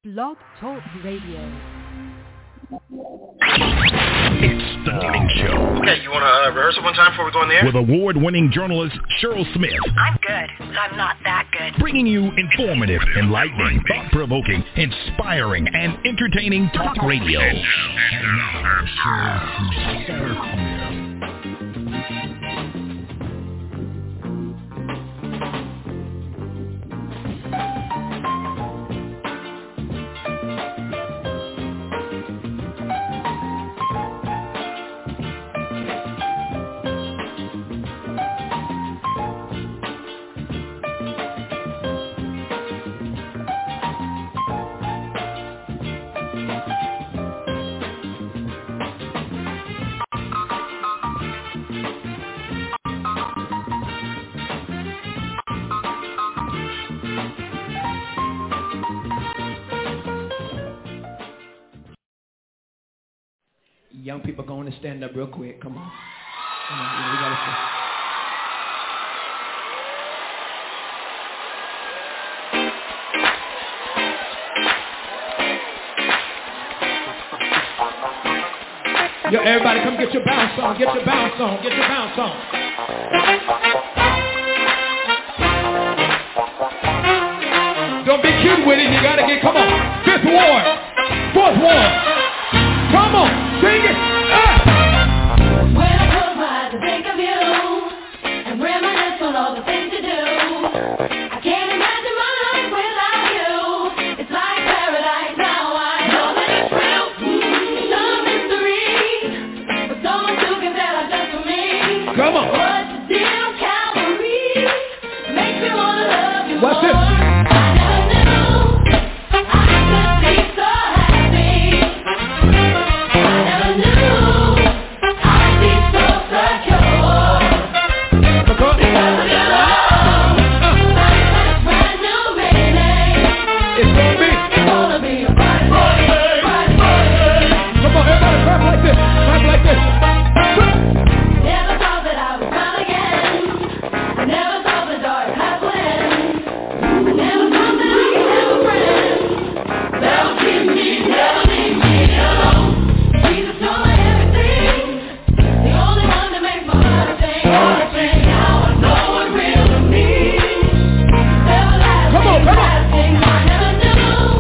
Blog Talk Radio. It's the Morning Show. Okay, you want to rehearse it one time before we go in the air? With award-winning journalist Cheryl Smith. I'm good, but I'm not that good. Bringing you informative, enlightening, thought-provoking, inspiring, and entertaining talk radio. And now, Cheryl Smith. Young people going to stand up real quick. Come on. Come on. We gotta Yo, everybody come get your bounce on. Get your bounce on. Get your bounce on. Don't be cute with it. You gotta get, come on. Fifth ward. Fourth ward. Come on, sing it! When I close my eyes and think of you and reminisce on all the things you do, I can't imagine my life without you. It's like paradise now, I know that it's real. It's a mystery, but someone who can tell us just for me. Come on! What's the deal, Calvary? Makes me wanna love you more. What's this? Come on!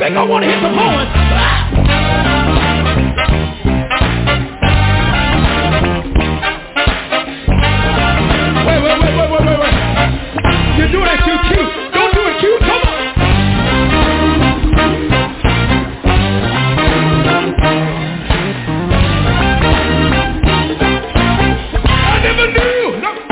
They gonna want to hit some horns. Wait. You're doing that too cute. Don't do it cute. Come on. I never knew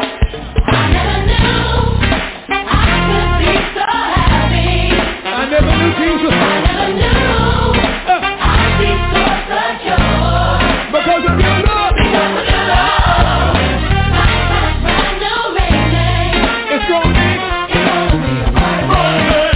Jesus. I never knew I'd be so secure. Because of your love. Because of your love. Life has brand new meaning. It's gonna be a bright day.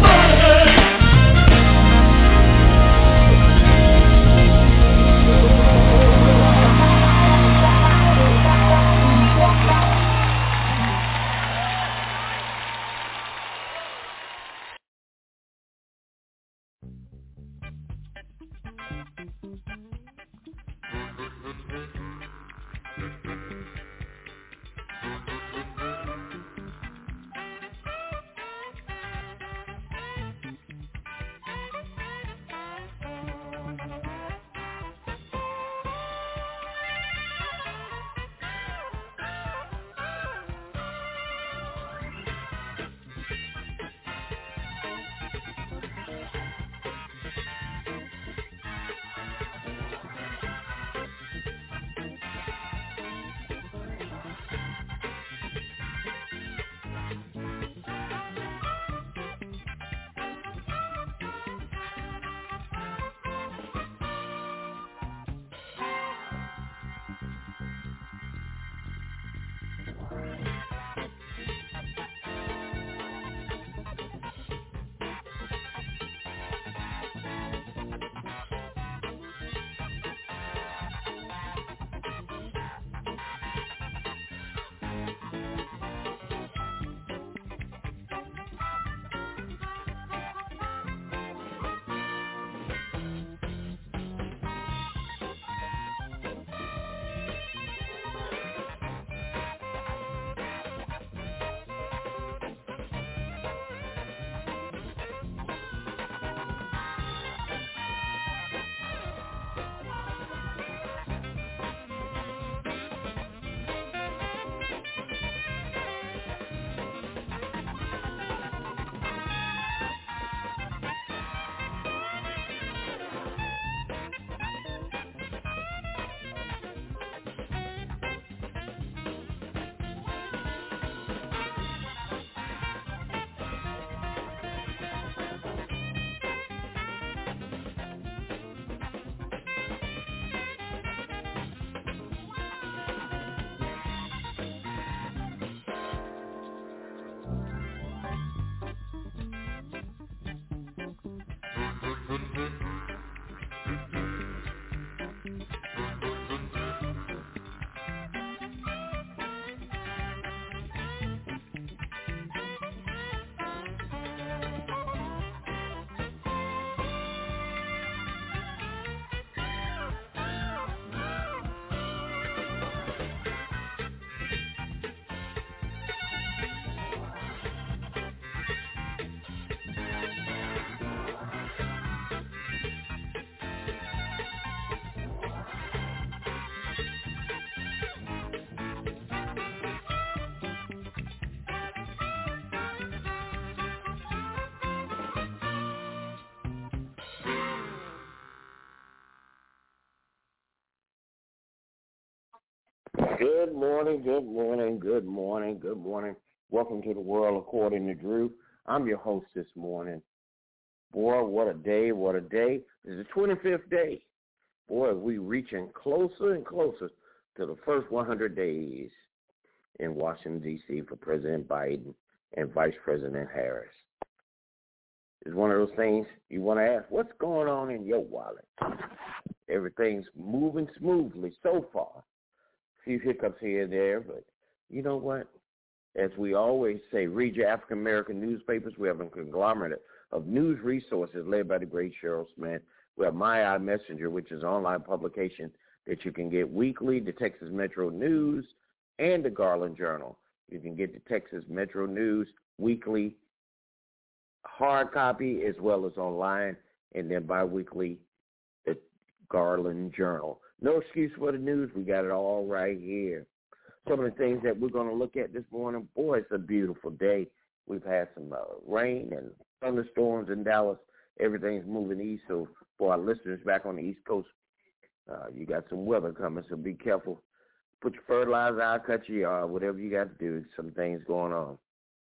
Good morning. Welcome to the World According to Drew. I'm your host this morning. Boy, what a day. It's the 25th day. Boy, we reaching closer and closer to the first 100 days in Washington, D.C. for President Biden and Vice President Harris. It's one of those things you want to ask, what's going on in your wallet? Everything's moving smoothly so far. A few hiccups here and there, but you know what? As we always say, read your African-American newspapers. We have a conglomerate of news resources led by the great Cheryl Smith. We have My Eye Messenger, which is an online publication that you can get weekly, the Texas Metro News, and the Garland Journal. You can get the Texas Metro News weekly hard copy as well as online and then biweekly, the Garland Journal. No excuse for the news. We got it all right here. Some of the things that we're going to look at this morning, boy, it's a beautiful day. We've had some rain and thunderstorms in Dallas. Everything's moving east, so for our listeners back on the East Coast, you got some weather coming, so be careful. Put your fertilizer out, cut your yard, whatever you got to do. Some things going on.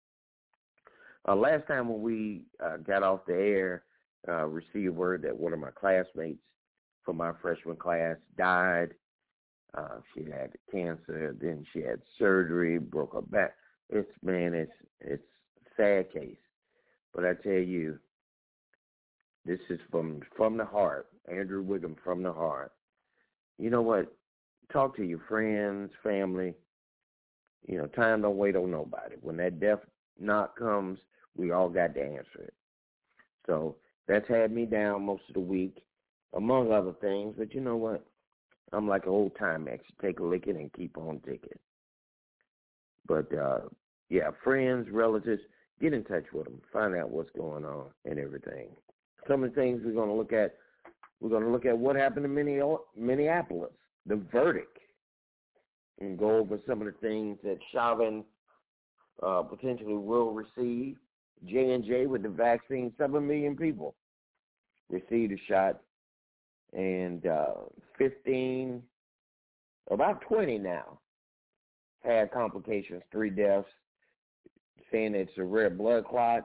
Last time when we got off the air, received word that one of my classmates from my freshman class died. She had cancer, then she had surgery, broke her back. It's a sad case. But I tell you, this is from the heart. Andrew Wiggum from the heart. You know what? Talk to your friends, family. You know, time don't wait on nobody. When that death knock comes, we all got to answer it. So that's had me down most of the week, among other things. But you know what? I'm like an old Timex. Take a licking and keep on ticking. But, yeah, friends, relatives, get in touch with them. Find out what's going on and everything. Some of the things we're going to look at what happened in Minneapolis, the verdict, and go over some of the things that Chauvin potentially will receive. J&J with the vaccine, 7 million people received a shot, and 20 now had complications, 3 deaths, saying it's a rare blood clots.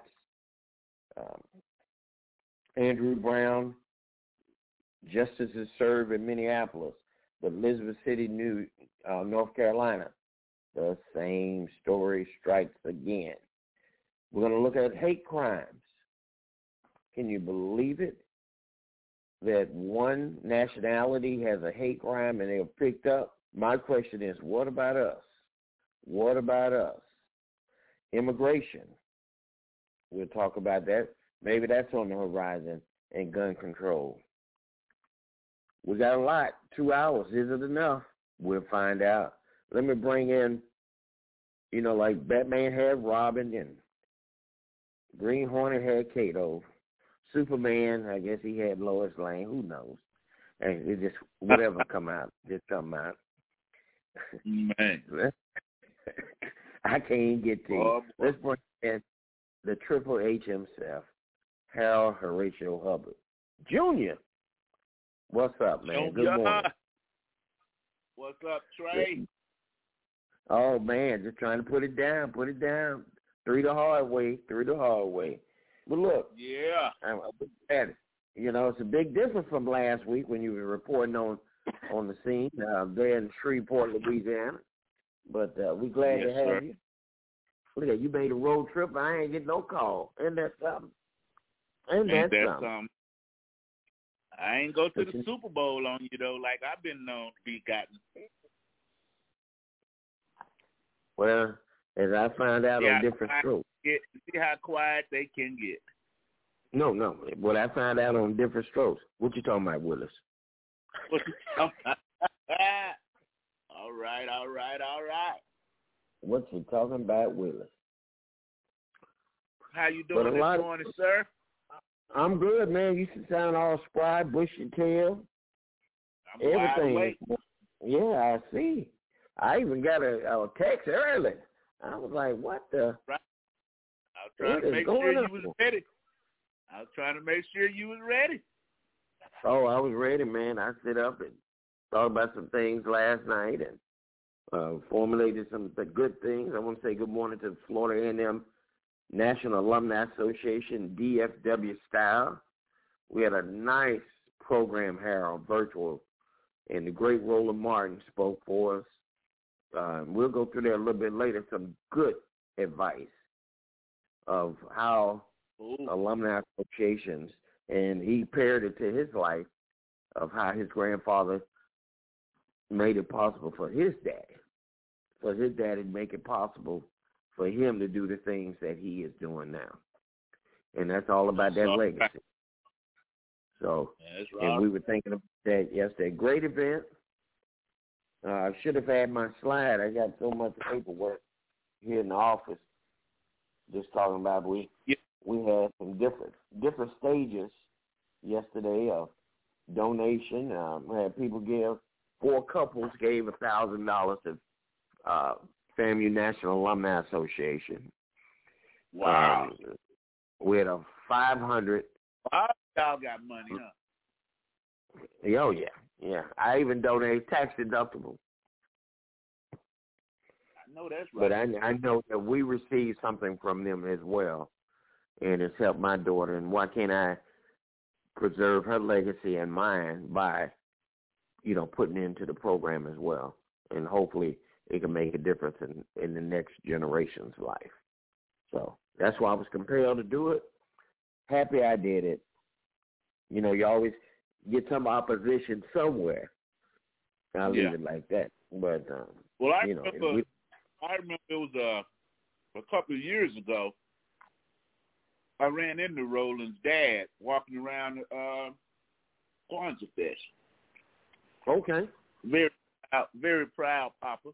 Andrew Brown, justice is served in Minneapolis, but Elizabeth City, North Carolina, the same story strikes again. We're going to look at hate crimes. Can you believe it? That one nationality has a hate crime and they're picked up? My question is, what about us? What about us? Immigration. We'll talk about that. Maybe that's on the horizon. And gun control. We got a lot. 2 hours. Is it enough? We'll find out. Let me bring in, like Batman had Robin and Green Hornet had Kato. Superman, I guess he had Lois Lane. Who knows? And it just, whatever come out, just come out. Man. I can't get to you. Let's bring in the Triple H himself, Harold Horatio Hubbard. Jr., what's up, man? Good morning. What's up, Trey? Oh, man, just trying to put it down. Through the hard way. But look, yeah, I'm at it. It's a big difference from last week when you were reporting on the scene there in Shreveport, Louisiana. But we're glad to have you. Look at you made a road trip. I ain't getting no call. Ain't that something? Ain't that something? I ain't go to the Super Bowl on you, though, like I've been known to be gotten. Well, as I found out on different strokes. See how quiet they can get. No. What I found out on different strokes. What you talking about, Willis? What you talking about? All right. What you talking about, Willis? How you doing this morning, sir? I'm good, man. You sound all spry, bushy tail. I'm everything. Wide awake. Yeah, I see. I even got a text early. I was like, what the? Right. I was trying to make sure you was ready. Oh, I was ready, man. I sit up and thought about some things last night and formulated some good things. I want to say good morning to Florida A&M National Alumni Association, DFW style. We had a nice program, Harold, virtual, and the great Roland Martin spoke for us. We'll go through there a little bit later, some good advice of how alumni associations, and he paired it to his life of how his grandfather made it possible for his dad. For his dad to make it possible for him to do the things that he is doing now. And that's all about that legacy. So, and we were thinking of that yesterday. Great event. I should have had my slide. I got so much paperwork here in the office just talking about we had some different stages yesterday of donation. We had people give. 4 couples gave $1,000 to FAMU National Alumni Association. Wow. We had a 500. Wow, y'all got money, huh? Oh, yeah. I even donated tax deductible. I know that's right. But I know that we received something from them as well, and it's helped my daughter. And why can't I preserve her legacy and mine by, putting into the program as well? And hopefully it can make a difference in the next generation's life. So that's why I was compelled to do it. Happy I did it. You always get some opposition somewhere. I'll leave it like that. But, well, I remember it was a couple of years ago. I ran into Roland's dad walking around Kwanzaa Fest. Okay. Very proud papa.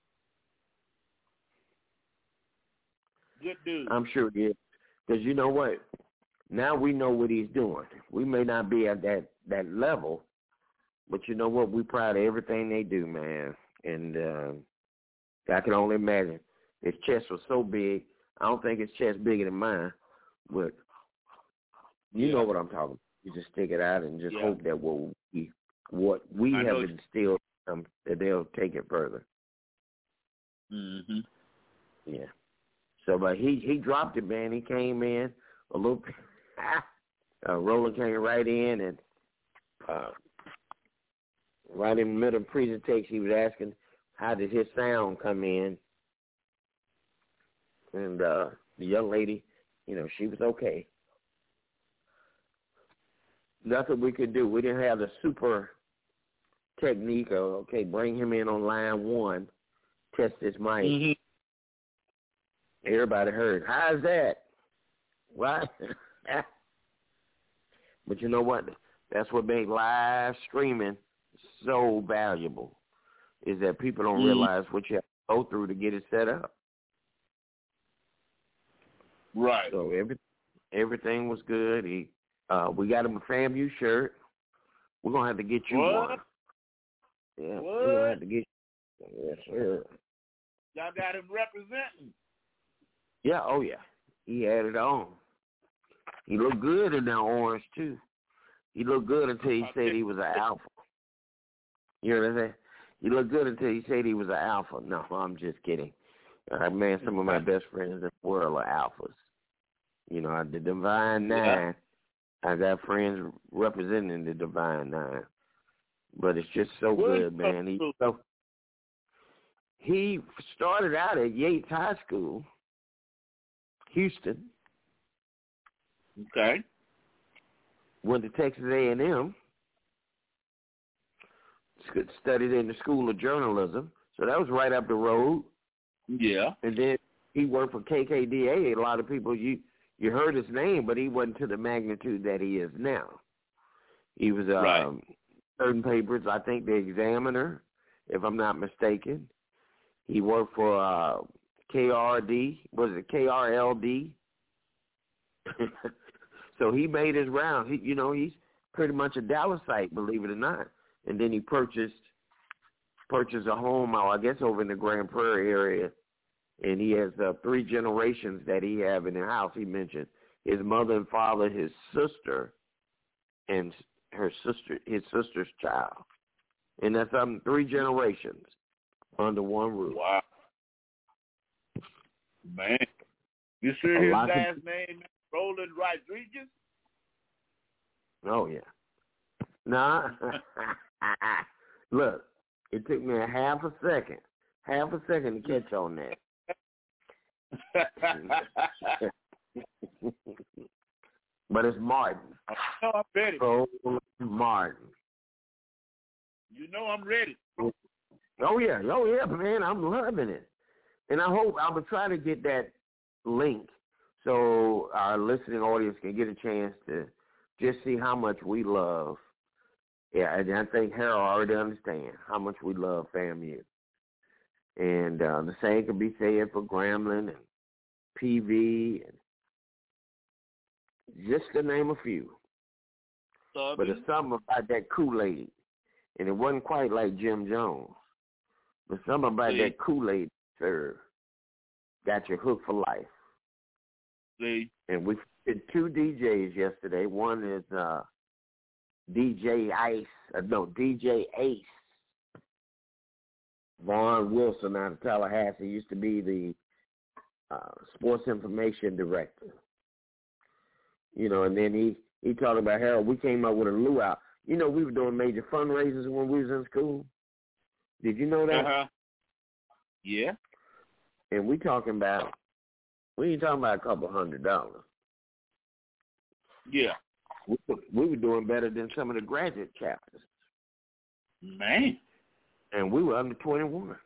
Good dude. I'm sure he is. Because you know what? Now we know what he's doing. We may not be at that level, but you know what? We're proud of everything they do, man. And I can only imagine. His chest was so big. I don't think his chest bigger than mine, but you know what I'm talking about. You just stick it out and just hope that what we have instilled in them, that they'll take it further. Mm-hmm. Yeah. So, but he dropped it, man. He came in a little. Roland came right in, and right in the middle of the presentation, he was asking how did his sound come in, and the young lady, she was okay. Nothing we could do. We didn't have the super technique of, bring him in on line 1, test his mic. Mm-hmm. Everybody heard. How's that? What? But you know what? That's what made live streaming so valuable, is that people don't realize what you have to go through to get it set up. Right. So everything was good. We got him a FAMU shirt. We're going to have to get you one. Yeah, we're going to have to get you. Yes, sir. Y'all got him representing. Yeah, oh, yeah. He had it on. He looked good in that orange, too. He looked good until he said he was an alpha. You know what I'm saying? He looked good until he said he was an alpha. No, I'm just kidding. Man, some of my best friends in the world are alphas. The Divine Nine. I got friends representing the Divine Nine. But it's just so good, man. He started out at Yates High School, Houston. Okay. Went to Texas A&M. Studied in the School of Journalism. So that was right up the road. Yeah. And then he worked for KKDA. A lot of people, you heard his name, but he wasn't to the magnitude that he is now. He was certain papers, I think the Examiner, if I'm not mistaken. He worked for KRD. Was it KRLD? So he made his round. He's pretty much a Dallasite, believe it or not. And then he purchased a home, I guess, over in the Grand Prairie area. And he has 3 generations that he have in the house. He mentioned his mother and father, his sister, and his sister's child. And that's 3 generations under one roof. Wow. Man. You sure his last name is Roland Rodriguez? Oh, yeah. Nah. Look, it took me a half a second to catch on that. But it's Martin. No, I'm ready. Roland Martin. You know I'm ready. Oh yeah, man, I'm loving it. And I will try to get that link so our listening audience can get a chance to just see how much we love. Yeah, and I think Harold already understands how much we love FAMU. And the same can be said for Grambling and PV, and just to name a few. But it's something about that Kool-Aid. And it wasn't quite like Jim Jones. But something about that Kool-Aid serve got you hooked for life. See? And we did 2 DJs yesterday. One is DJ Ace. Vaughn Wilson out of Tallahassee used to be the sports information director. You know, and then he talked about, Harold, we came up with a luau. You know, we were doing major fundraisers when we was in school. Did you know that? Uh-huh. Yeah. And we ain't talking about a couple $100. Yeah. We were doing better than some of the graduate chapters. Man. And we were under 21.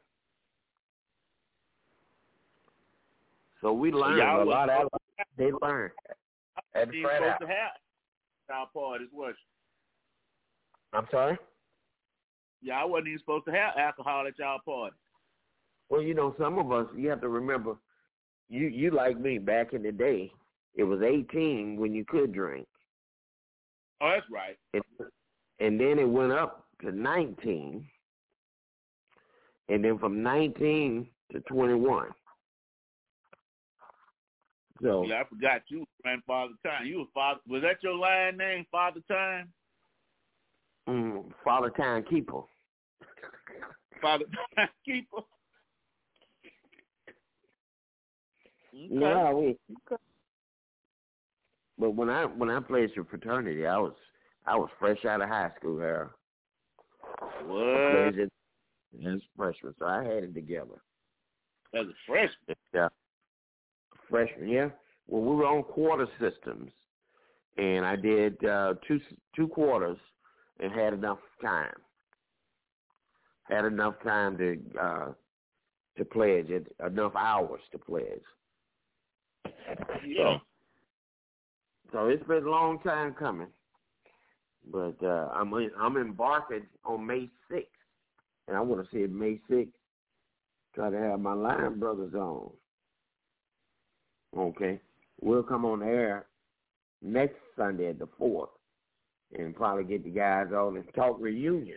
So we learned a lot. They learned. At the frat house. To have y'all parties, was you? I'm sorry? Y'all wasn't even supposed to have alcohol at y'all parties. Well, you know, some of us, you have to remember, you like me, back in the day, it was 18 when you could drink. Oh, that's right. And then it went up to 19. And then from 19 to 21. So yeah, I forgot you ran Father Time. You was Father. Was that your line name, Father Time? Father Time Keeper. Father Time Keeper. Okay. Yeah, but when I played your fraternity, I was fresh out of high school there. What? As freshman, so I had it together. As a freshman? Yeah. Freshman, yeah. Well, we were on quarter systems, and I did two quarters and had enough time. Had enough time to pledge it, enough hours to pledge. Yeah. So it's been a long time coming, but I'm embarking on May 6th, and I want to see it May 6th. Try to have my Line Brothers on. Okay, we'll come on the air next Sunday at the 4th, and probably get the guys on and talk reunion.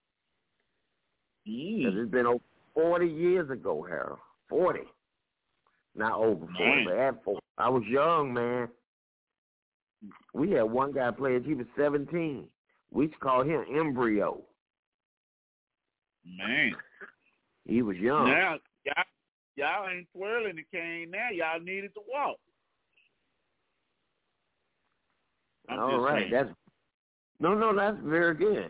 Because it's been over 40 years ago, Harold. 40. Not over 40, but at 40. I was young, man. We had one guy playing, he was 17. We used to call him Embryo. Man. He was young. Now, y'all ain't twirling the cane now. Y'all needed to walk. All right. That's very good.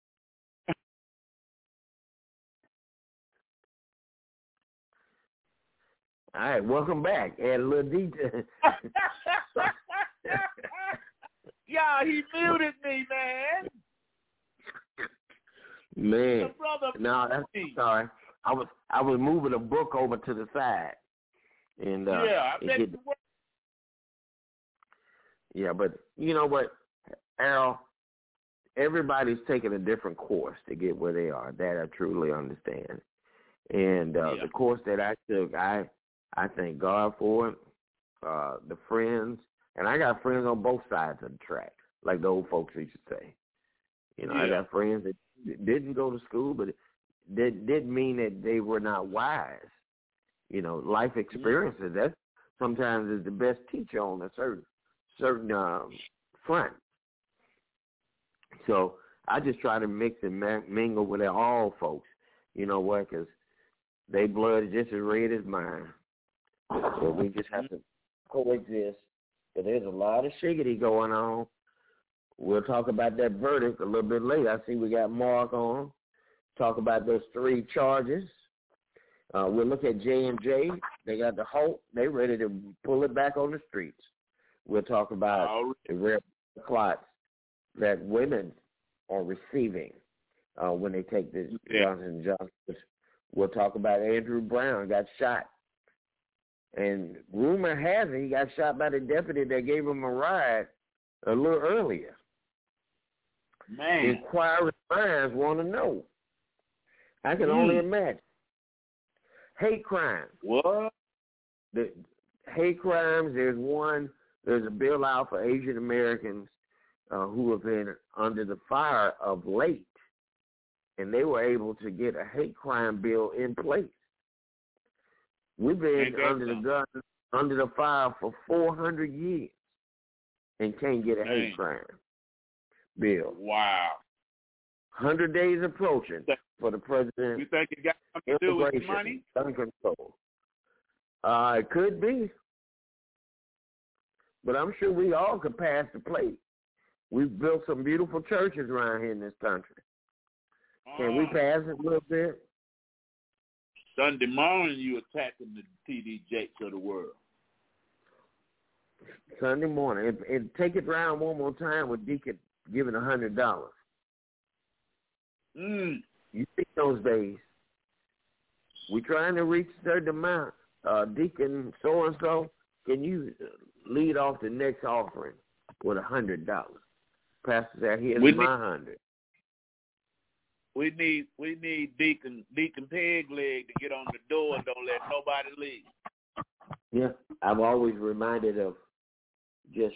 All right, welcome back. Add a little detail. Yeah, he muted me, man. Man, no, that's sorry. I was moving a book over to the side, and I bet you were. Yeah, but you know what, Al? Everybody's taking a different course to get where they are. That I truly understand. And the course that I took, I thank God for it. The friends, and I got friends on both sides of the track, like the old folks used to say. You know, I got friends that didn't go to school, but that didn't mean that they were not wise. You know, life experiences, that sometimes is the best teacher on a certain front. So I just try to mix and mingle with all folks. You know what? Because they blood is just as red as mine. So we just have to coexist. But there's a lot of shiggity going on. We'll talk about that verdict a little bit later. I see we got Mark on. Talk about those 3 charges. We'll look at J&J. They got the Hulk. They ready to pull it back on the streets. We'll talk about the rare clots that women are receiving when they take this Johnson & Johnson. We'll talk about Andrew Brown got shot. And rumor has it he got shot by the deputy that gave him a ride a little earlier. Man. Inquiring minds want to know. I can only imagine. Hate crime. What? The hate crimes, there's a bill out for Asian Americans who have been under the fire of late, and they were able to get a hate crime bill in place. We've been under the fire for 400 years and can't get a hate crime bill. Wow. 100 days approaching for the president. You think it got something to do with the money? Gun control. It could be. But I'm sure we all could pass the plate. We've built some beautiful churches around here in this country. Can we pass it a little bit? Sunday morning, you attacking the T.D. Jakes of the world. Sunday morning. And take it round one more time with Deacon giving $100. You see those days. We're trying to reach a certain amount. Deacon so-and-so, can you lead off the next offering with $100? Pastor said, here's my 100. We need Deacon Peg Leg to get on the door and don't let nobody leave. Yeah, I'm always reminded of just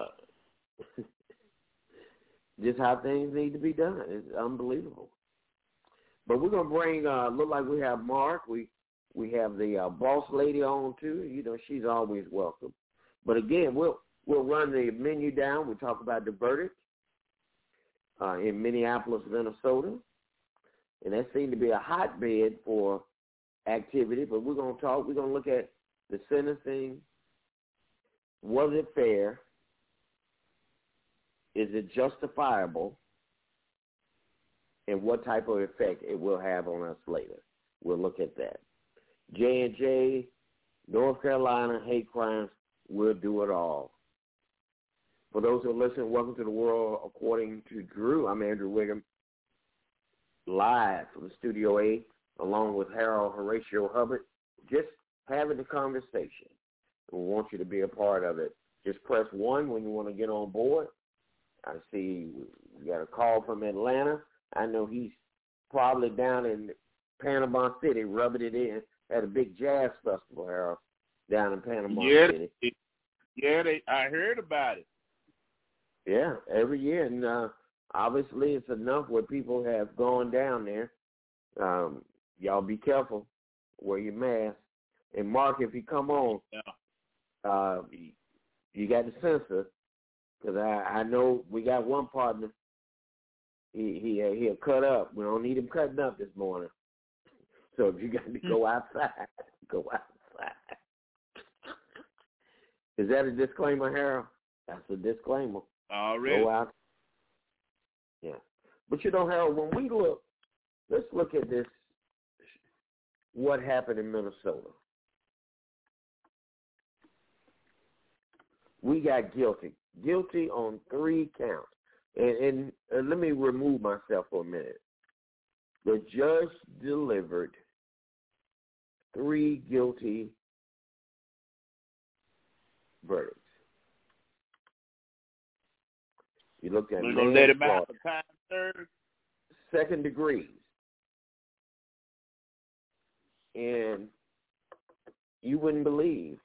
just how things need to be done. It's unbelievable. But we're gonna bring. Look like we have Mark. We have the boss lady on too. You know, she's always welcome. But again, we'll run the menu down. We'll talk about the verdict in Minneapolis, Minnesota. And that seemed to be a hotbed for activity, but we're going to look at the sentencing. Was it fair? Is it justifiable? And what type of effect it will have on us later. We'll look at that. J&J, North Carolina, hate crimes, we'll do it all. For those who are listening, welcome to the World According to Drew. I'm Andrew Wiggum, live from Studio A, along with Harold Horatio Hubbard, just having the conversation. We want you to be a part of it. Just press 1 when you want to get on board. I see we got a call from Atlanta. I know he's probably down in Panama City rubbing it in at a big jazz festival, Harold, down in Panama City. Yeah, I heard about it. Yeah, every year. And obviously it's enough where people have gone down there. Y'all be careful. Wear your mask. And Mark, if you come on, you got the censor, because I know we got one partner. He'll cut up. We don't need him cutting up this morning. So if you got to go outside, go outside. Is that a disclaimer, Harold? That's a disclaimer. Already. Go out. Yeah. But you know, Harold, when we look, let's look at this, what happened in Minnesota. We got guilty on 3 counts. And let me remove myself for a minute. The judge delivered 3 guilty verdicts. You looked at we're going to let him out for time served. 2nd degrees. And you wouldn't believe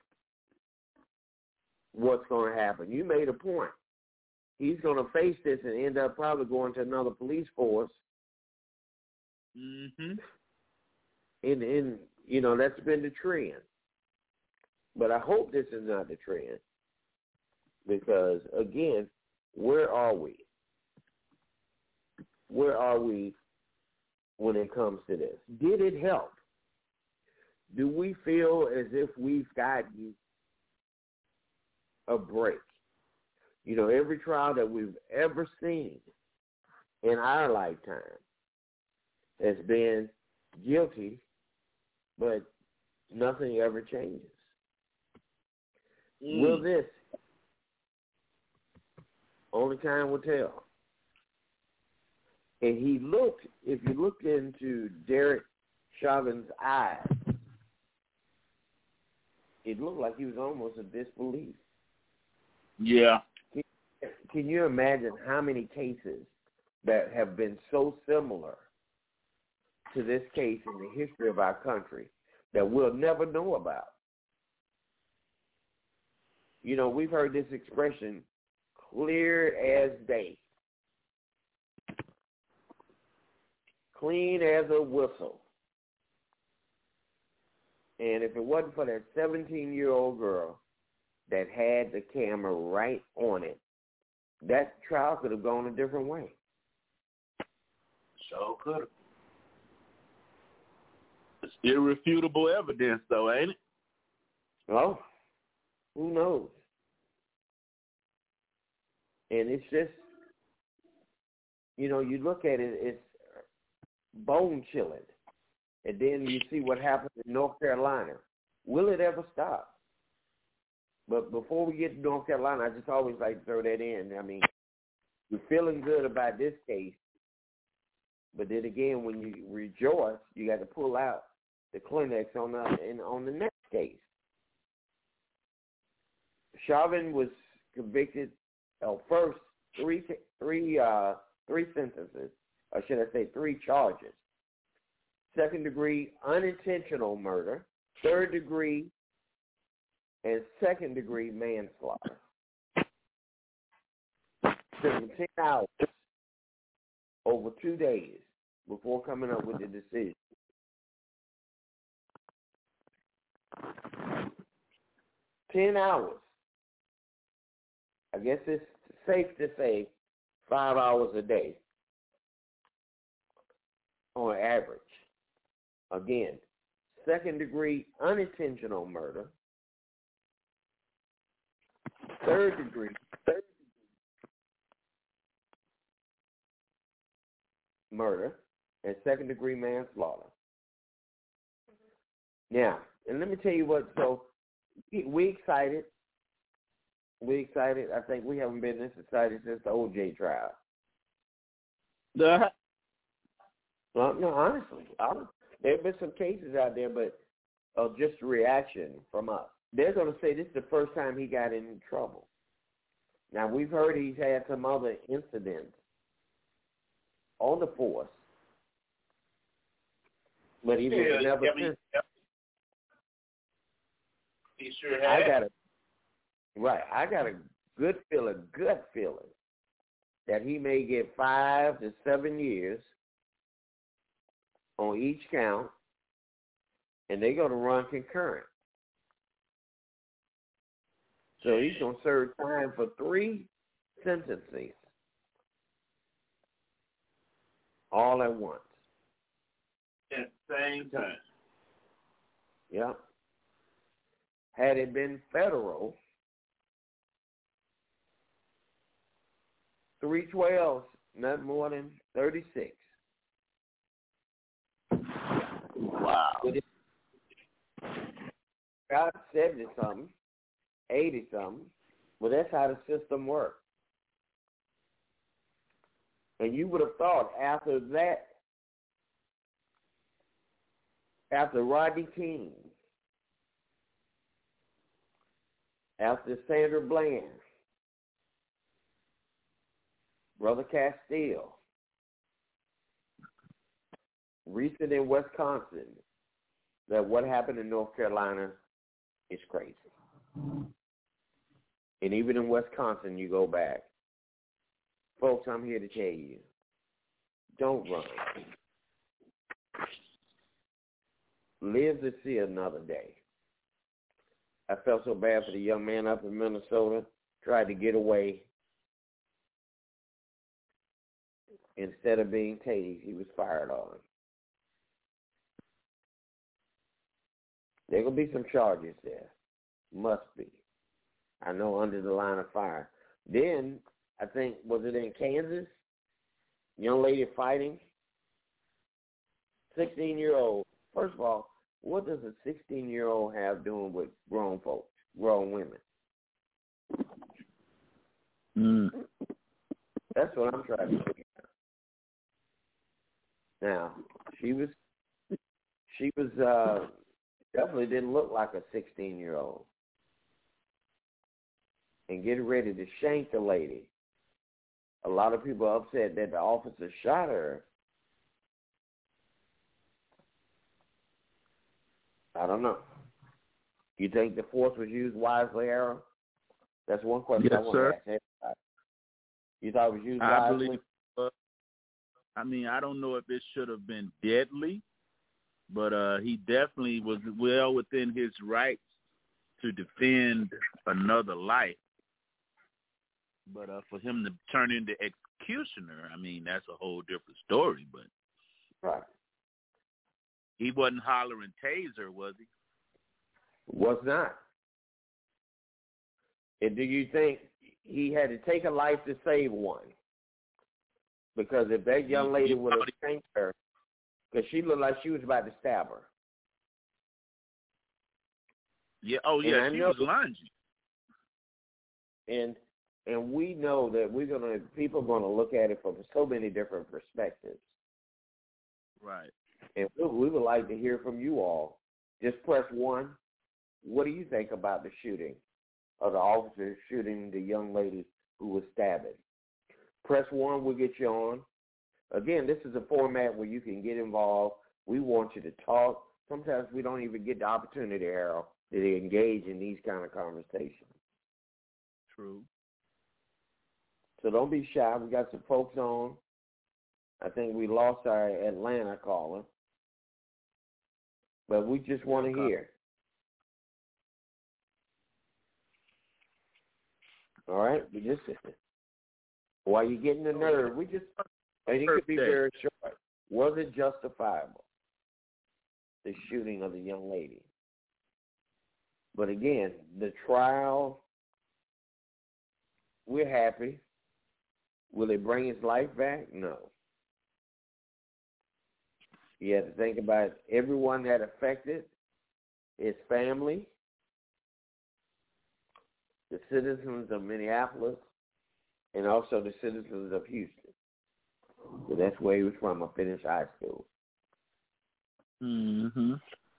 what's going to happen. You made a point. He's going to face this and end up probably going to another police force. Mm-hmm. And you know, that's been the trend. But I hope this is not the trend. Because, again, where are we? Where are we when it comes to this? Did it help? Do we feel as if we've gotten a break? You know, every trial that we've ever seen in our lifetime has been guilty, but nothing ever changes. Will this? Only time will tell. And he looked, if you looked into Derek Chauvin's eyes, it looked like he was almost in disbelief. Yeah. Can you imagine how many cases that have been so similar to this case in the history of our country that we'll never know about? You know, we've heard this expression, clear as day. Clean as a whistle. And if it wasn't for that 17-year-old girl that had the camera right on it, that trial could have gone a different way. Sure could have. It's irrefutable evidence, though, ain't it? Oh, who knows? And it's just, you look at it, it's bone-chilling. And then you see what happened in North Carolina. Will it ever stop? But before we get to North Carolina, I just always like to throw that in. I mean, you're feeling good about this case, but then again, when you rejoice, you got to pull out the Kleenex on the next case. Chauvin was convicted of first three sentences, or should I say 3 charges. Second-degree unintentional murder, third-degree, and second-degree manslaughter. 17 hours over 2 days before coming up with the decision. $10 hours. I guess it's safe to say 5 hours a day on average. Again, second-degree unintentional murder, third-degree murder, and second-degree manslaughter. Now, and let me tell you what, so we excited. I think we haven't been this excited since the OJ trial. Well, no, honestly, there have been some cases out there, but just a reaction from us. They're going to say this is the first time he got in trouble. Now, we've heard he's had some other incidents on the force, but he was never sentenced. He sure has. I got a gut feeling that he may get 5 to 7 years on each count, and they're going to run concurrent. So he's going to serve time for 3 sentences all at once. At the same time. Yeah. Had it been federal, 312, not more than 36. Wow. About 70-something, 80-something. Well, that's how the system works. And you would have thought after that, after Rodney King, after Sandra Bland, Brother Castile, recent in Wisconsin, that what happened in North Carolina is crazy. And even in Wisconsin, you go back. Folks, I'm here to tell you, don't run. Live to see another day. I felt so bad for the young man up in Minnesota, tried to get away. Instead of being tased, he was fired on. There going to be some charges there. Must be. I know under the line of fire. Then, I think, was it in Kansas? Young lady fighting. 16-year-old. First of all, what does a 16-year-old have doing with grown folks, grown women? That's what I'm trying to figure out. Now, she was definitely didn't look like a 16-year-old. And getting ready to shank the lady. A lot of people are upset that the officer shot her. I don't know. You think the force was used wisely, Harold? That's one question I want to ask everybody. You thought it was used I wisely? believe. I mean, I don't know if it should have been deadly, but he definitely was well within his rights to defend another life. But for him to turn into executioner, I mean, that's a whole different story. But Right. he wasn't hollering taser, was he? Was not. And do you think he had to take a life to save one? Because if that young lady would have thanked her, because she looked like she was about to stab her. Yeah. Oh, yeah. She was lunging. And we know that people are gonna look at it from so many different perspectives. Right. And we would like to hear from you all. Just press 1. What do you think about the shooting of the officer shooting the young lady who was stabbing? Press 1, we'll get you on. Again, this is a format where you can get involved. We want you to talk. Sometimes we don't even get the opportunity, Harold, to engage in these kind of conversations. True. So don't be shy. We got some folks on. I think we lost our Atlanta caller. But we just want to hear. All right? We just, while you're getting the nerve, and it could be very short. Was it justifiable, the shooting of the young lady? But again, the trial, we're happy. Will it bring his life back? No. You have to think about everyone that affected, his family, the citizens of Minneapolis, and also the citizens of Houston. So that's where he was from. I finished high school. Mm-hmm.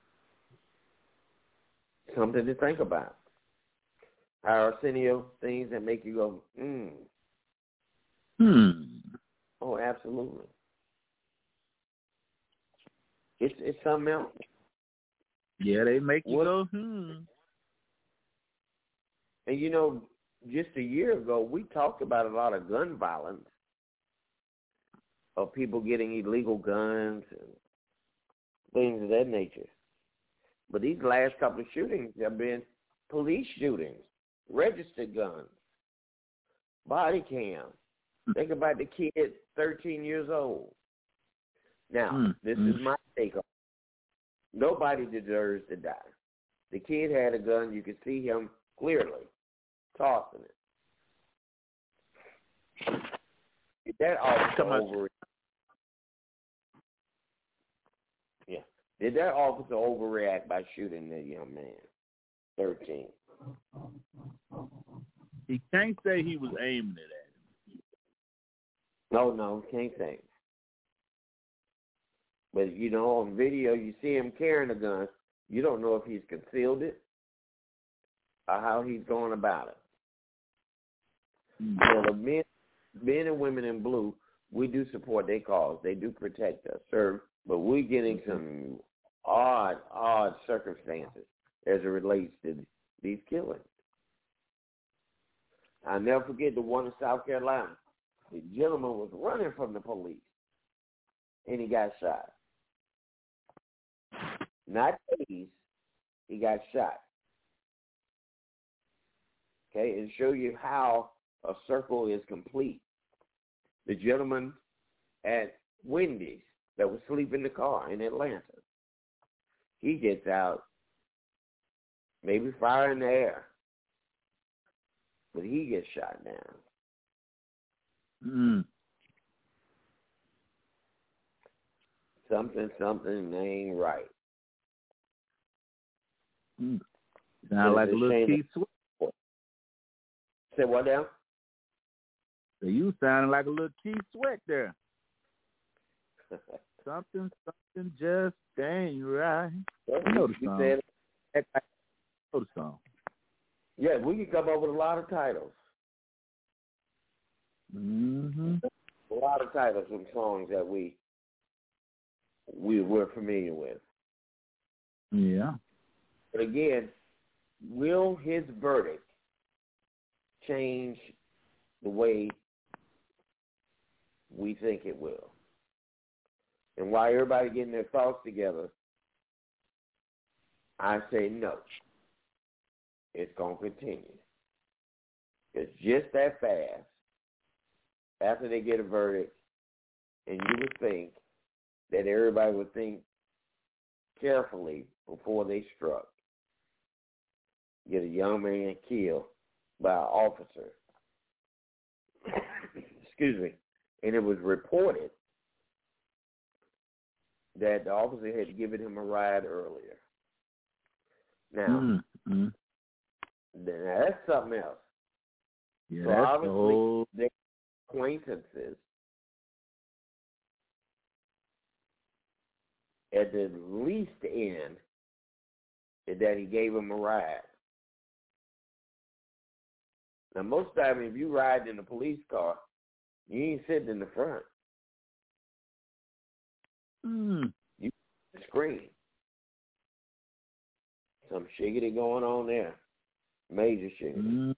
Something to think about. Arsenio, things that make you go, Oh, absolutely. It's something else. Yeah, they make you go, And you know, just a year ago, we talked about a lot of gun violence, of people getting illegal guns and things of that nature. But these last couple of shootings have been police shootings, registered guns, body cam. Think about the kid, 13 years old. Now, this is my take on it. Nobody deserves to die. The kid had a gun. You could see him clearly tossing it. Did that officer overreact? Yeah. Did that officer overreact by shooting that young man, 13? He can't say he was aiming it at him. No, can't say. But, you know, on video, you see him carrying a gun. You don't know if he's concealed it or how he's going about it. So the men and women in blue, we do support their cause. They do protect us, sir. But we're getting some odd circumstances as it relates to these killings. I'll never forget the one in South Carolina. The gentleman was running from the police, and he got shot. Not tased, he got shot. Okay, and show you how a circle is complete. The gentleman at Wendy's that was sleeping in the car in Atlanta, he gets out, maybe fire in the air, but he gets shot down. Something ain't right. Sound like a little Keith Sweat. Say what now? So you sounding like a little Keith Sweat there. Something just ain't right. I know the song. I know the song. Yeah, we can come up with a lot of titles. A lot of titles from songs that we're familiar with. Yeah. But again, will his verdict change the way we think it will. And while everybody getting their thoughts together, I say no. It's going to continue. It's just that fast. After they get a verdict, and you would think that everybody would think carefully before they struck. Get a young man killed by an officer. Excuse me. And it was reported that the officer had given him a ride earlier. Now, that's something else. Yeah, so that's obviously, the whole... their acquaintances at the least end that he gave him a ride. Now, most of the time, if you ride in a police car, you ain't sitting in the front. You scream. Some shiggity going on there. Major shiggity.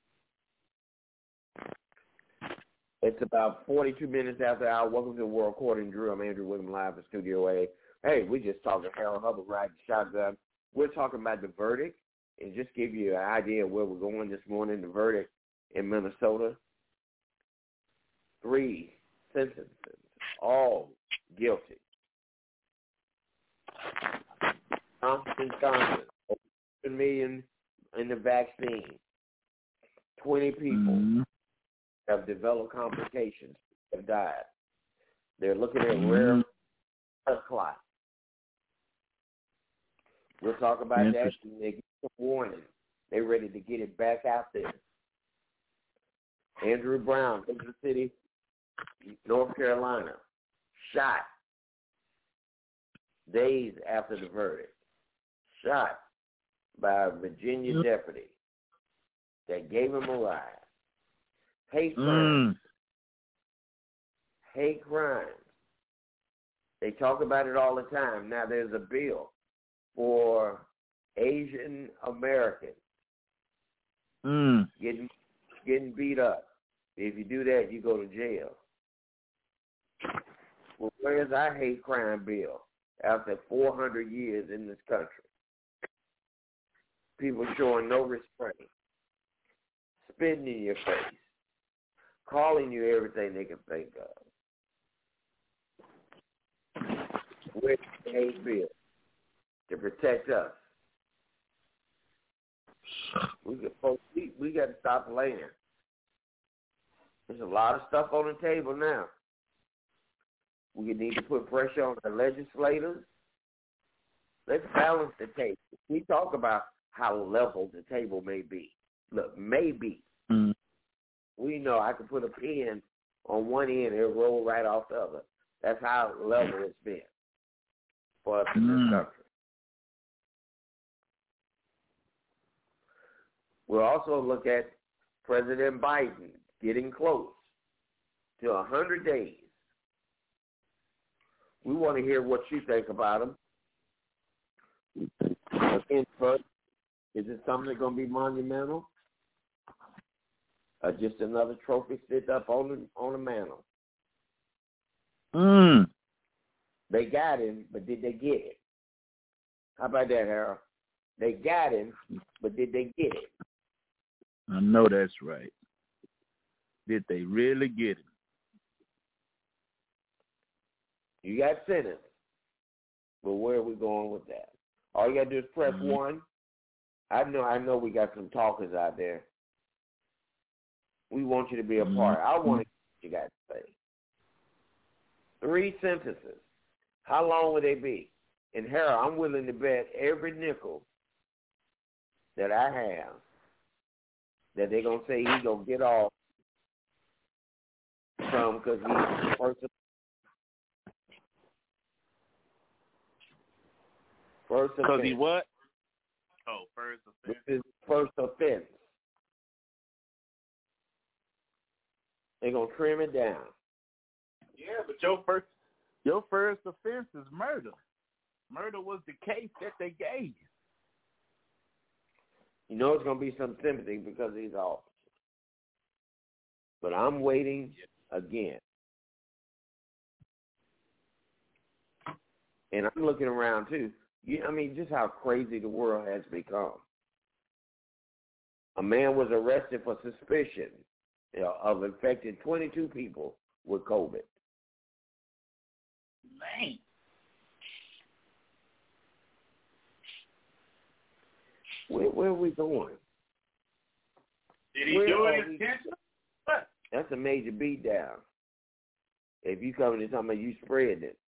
It's about 42 minutes after our Welcome to the World According to Drew. I'm Andrew William live in Studio A. Hey, we just talking Harold Hubbard riding shotgun. We're talking about the verdict and just give you an idea of where we're going this morning. The verdict in Minnesota. 3 sentences, all guilty. Wisconsin, 1 million in the vaccine. 20 people have developed complications, have died. They're looking at rare blood clot. We'll talk about that and they get some warning. They're ready to get it back out there. Andrew Brown, Kansas City, North Carolina, shot days after the verdict. Shot by a Virginia deputy that gave him a ride. Hate crimes. Hate crimes. They talk about it all the time. Now there's a bill for Asian Americans getting beat up. If you do that, you go to jail. Well, where's our hate crime bill after 400 years in this country? People showing no restraint, spitting in your face, calling you everything they can think of. Where's the hate bill to protect us? We got to stop playing. There's a lot of stuff on the table now. We need to put pressure on the legislators. Let's balance the table. We talk about how level the table may be. Look, maybe. We know I can put a pen on one end and it'll roll right off the other. That's how level it's been for us in this country. We'll also look at President Biden getting close to 100 days. We want to hear what you think about him. First, is it something that's going to be monumental? Or just another trophy sit up on the mantle? They got him, but did they get it? How about that, Harold? They got him, but did they get it? I know that's right. Did they really get him? You got sentenced. But where are we going with that? All you got to do is press 1. I know we got some talkers out there. We want you to be a part. I want to hear what you got to say. 3 sentences. How long would they be? And Harold, I'm willing to bet every nickel that I have that they're going to say he's going to get off from because he's the first offense. Because he what? Oh, first offense. This is first offense. They're going to trim it down. Yeah, but your first offense is murder. Murder was the case that they gave. You know it's going to be some sympathy because he's officers. But I'm waiting again And I'm looking around too. I mean, just how crazy the world has become. A man was arrested for suspicion of infecting 22 people with COVID. Man. Where are we going? Did he do it intentionally? That's a major beatdown. If you come to something, you spread it.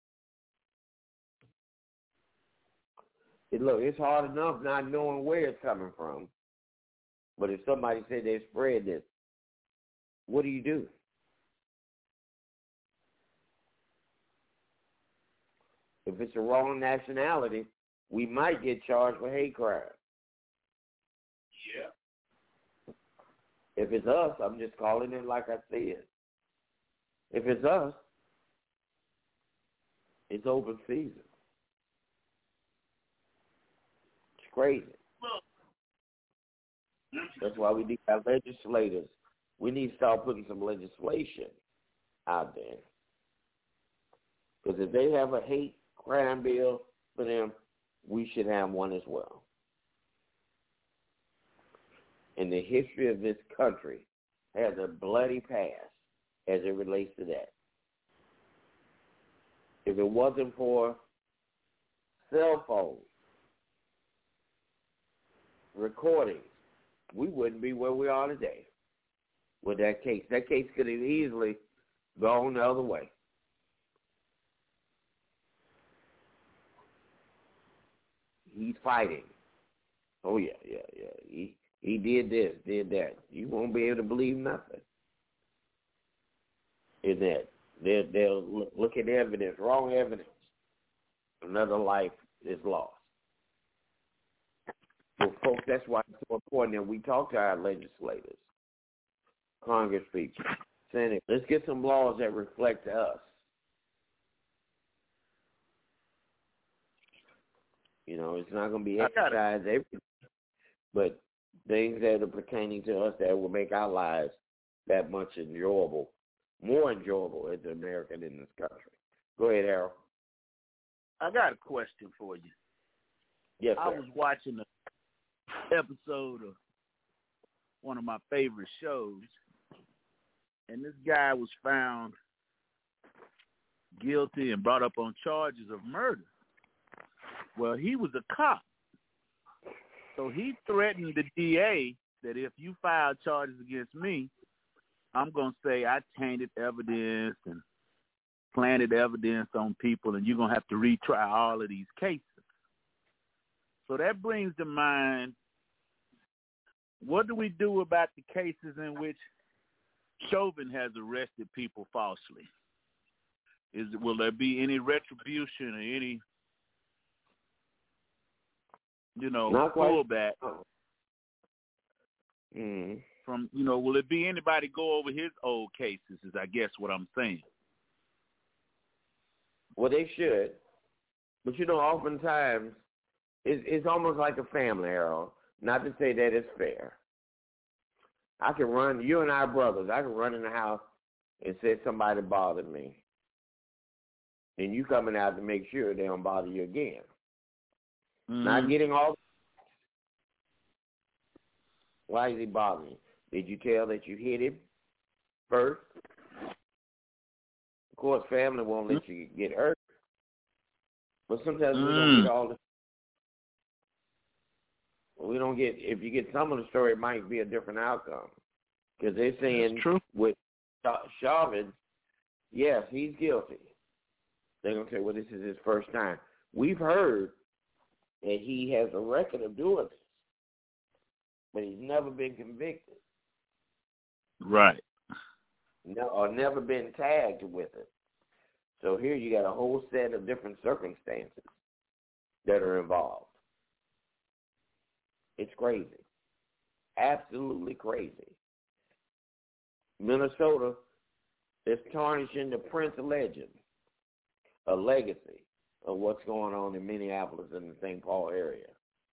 Look, it's hard enough not knowing where it's coming from. But if somebody said they spread it, what do you do? If it's the wrong nationality, we might get charged for hate crime. Yeah. If it's us, I'm just calling it like I said. If it's us, it's open season. It's crazy. That's why we need our legislators. We need to start putting some legislation out there. Because if they have a hate crime bill for them, we should have one as well. And the history of this country has a bloody past as it relates to that. If it wasn't for cell phone recordings, we wouldn't be where we are today with that case. That case could have easily gone the other way. He's fighting. Oh, yeah. He did this, did that. You won't be able to believe nothing. In that. They'll look at evidence, wrong evidence. Another life is lost. Well, folks, that's why it's so important that we talk to our legislators, Congress people, Senate. Let's get some laws that reflect us. You know, it's not going to be exercised every day, but things that are pertaining to us that will make our lives that much enjoyable, more enjoyable as an American in this country. Go ahead, Harold. I got a question for you. Yes, sir. I was watching an episode of one of my favorite shows, and this guy was found guilty and brought up on charges of murder. Well, he was a cop, so he threatened the DA that if you file charges against me, I'm going to say I tainted evidence and planted evidence on people, and you're going to have to retry all of these cases. So that brings to mind, what do we do about the cases in which Chauvin has arrested people falsely? Will there be any retribution or any, pullback from, will it be anybody go over his old cases is I guess what I'm saying. Well, they should. But, oftentimes it's almost like a family, Harold. Not to say that it's fair. I can run, you and I are brothers. I can run in the house and say somebody bothered me. And you coming out to make sure they don't bother you again. Not getting all. Why is he bothering you? Did you tell that you hit him first? Of course, family won't let you get hurt. But sometimes we don't get all the. We don't get. If you get some of the story, it might be a different outcome. Because they're saying with Chauvin, yes, he's guilty. They're going to say, well, this is his first time. We've heard that he has a record of doing this, but he's never been convicted. Right. No, or never been tagged with it. So here you got a whole set of different circumstances that are involved. It's crazy. Absolutely crazy. Minnesota is tarnishing the Prince legend, a legacy of what's going on in Minneapolis and the St. Paul area.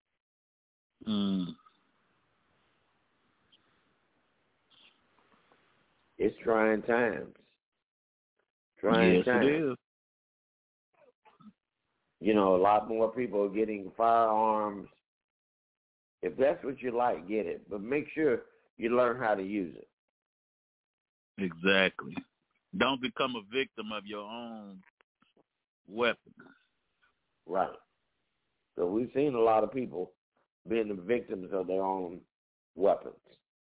It's trying times. Trying times. It is. You know, a lot more people are getting firearms. If that's what you like, get it. But make sure you learn how to use it. Exactly. Don't become a victim of your own weapon. Right. So we've seen a lot of people being the victims of their own weapons.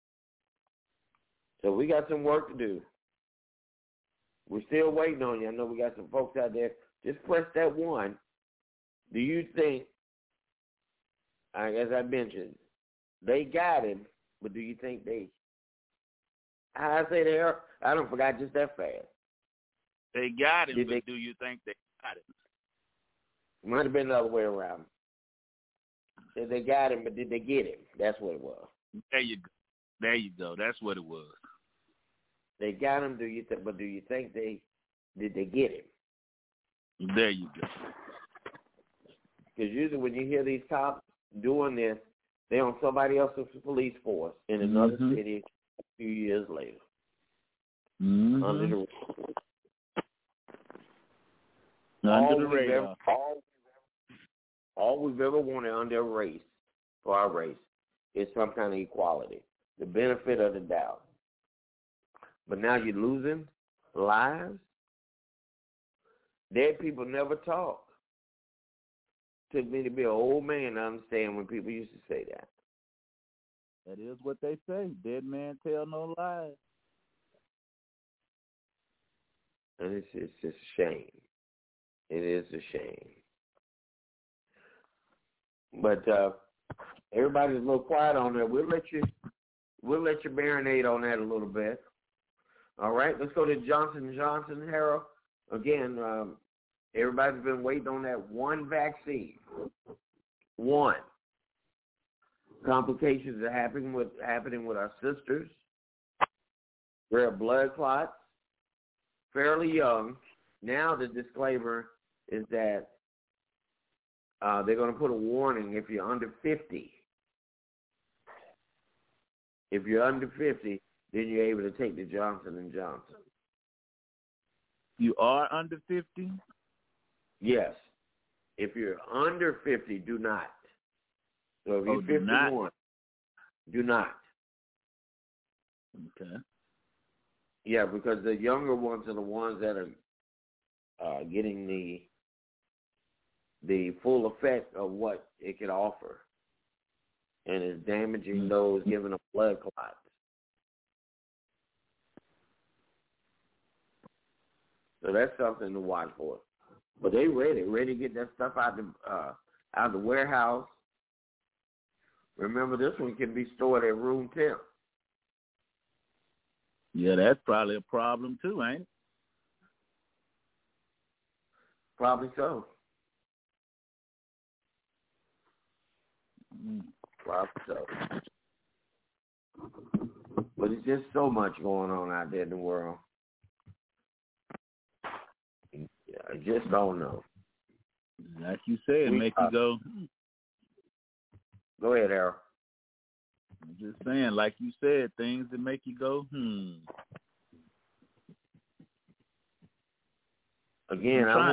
So we got some work to do. We're still waiting on you. I know we got some folks out there. Just press that 1. Do you think, as I mentioned, they got him, but do you think I say there, I don't forgot just that fast. They got him, but do you think they got him? Might have been the other way around. Said they got him, but did they get him? That's what it was. There you go. There you go. That's what it was. They got him, but do you think did they get him? There you go. Because usually when you hear these cops doing this, they're on somebody else's police force in another city a few years later. Under the radar. All we've ever wanted under a race, for our race, is some kind of equality, the benefit of the doubt. But now you're losing lives. Dead people never talk. Took me to be an old man to understand when people used to say that. That is what they say. Dead man tell no lies. And it's just a shame. It is a shame. But everybody's a little quiet on there. We'll let you marinate on that a little bit. All right, let's go to Johnson & Johnson, Harold. Again, everybody's been waiting on that one vaccine. One. Complications are happening with our sisters. Rare blood clots. Fairly young. Now the disclaimer is that they're going to put a warning if you're under 50. If you're under 50, then you're able to take the Johnson & Johnson. You are under 50? Yes. If you're under 50, do not. So if you're 51, do not. Okay. Yeah, because the younger ones are the ones that are getting the full effect of what it could offer, and is damaging those giving them blood clots. So that's something to watch for. But they ready to get that stuff out of the warehouse. Remember, this one can be stored at room temp. Yeah, that's probably a problem too, ain't it? Probably so. Probably so. But it's just so much going on out there in the world. I just don't know. Like you said, make you go. Go ahead, Harold. I'm just saying, like you said, things that make you go, Again, I'm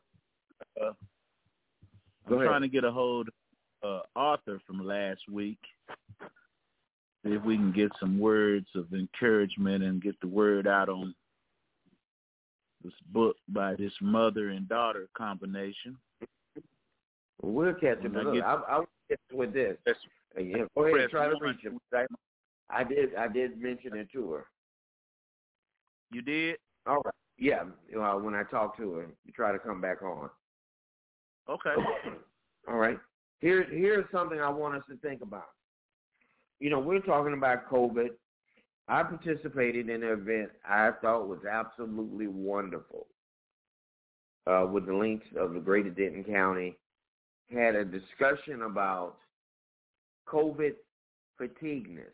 trying to get a hold of Arthur from last week. See if we can get some words of encouragement and get the word out on this book by this mother and daughter combination. We'll catch him. I'll get with this. Yeah, go ahead and try to reach him. I did mention it to her. You did? All right. Yeah. When I talked to her, you try to come back on. Okay. All right. Here's something I want us to think about. We're talking about COVID. I participated in an event I thought was absolutely wonderful with the links of the Greater Denton County. Had a discussion about COVID fatigueness.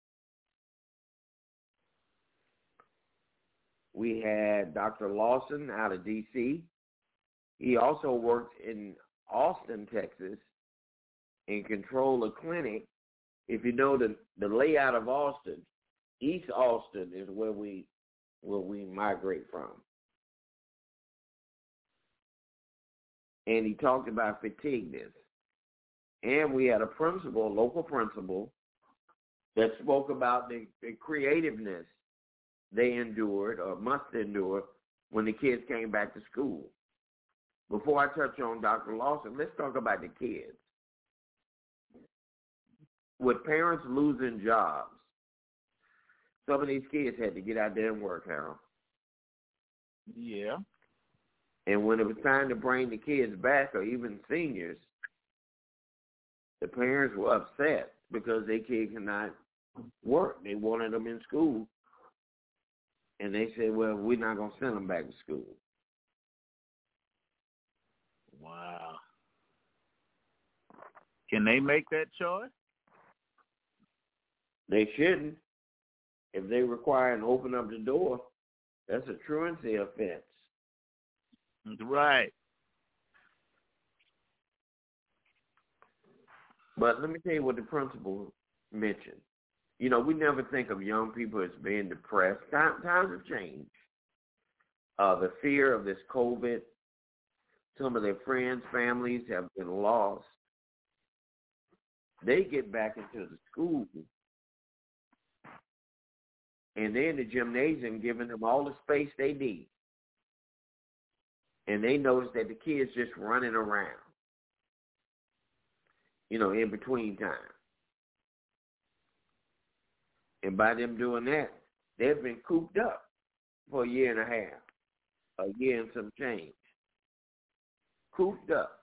We had Dr. Lawson out of D.C. He also worked in Austin, Texas, in control of clinic. If you know the layout of Austin, East Austin is where we migrate from. And he talked about fatigueness. And we had a local principal, that spoke about the creativeness they endured or must endure when the kids came back to school. Before I touch on Dr. Lawson, let's talk about the kids. With parents losing jobs, some of these kids had to get out there and work, Harold. Yeah. And when it was time to bring the kids back, or even seniors, the parents were upset because their kid cannot work. They wanted them in school. And they said, well, we're not going to send them back to school. Wow. Can they make that choice? They shouldn't. If they require and open up the door, that's a truancy offense. Right. But let me tell you what the principal mentioned. You know, we never think of young people as being depressed. Times have changed. The fear of this COVID, some of their friends, families have been lost. They get back into the school, and they're in the gymnasium giving them all the space they need. And they notice that the kids just running around, you know, in between time. And by them doing that, they've been cooped up for a year and a half, a year and some change. Cooped up.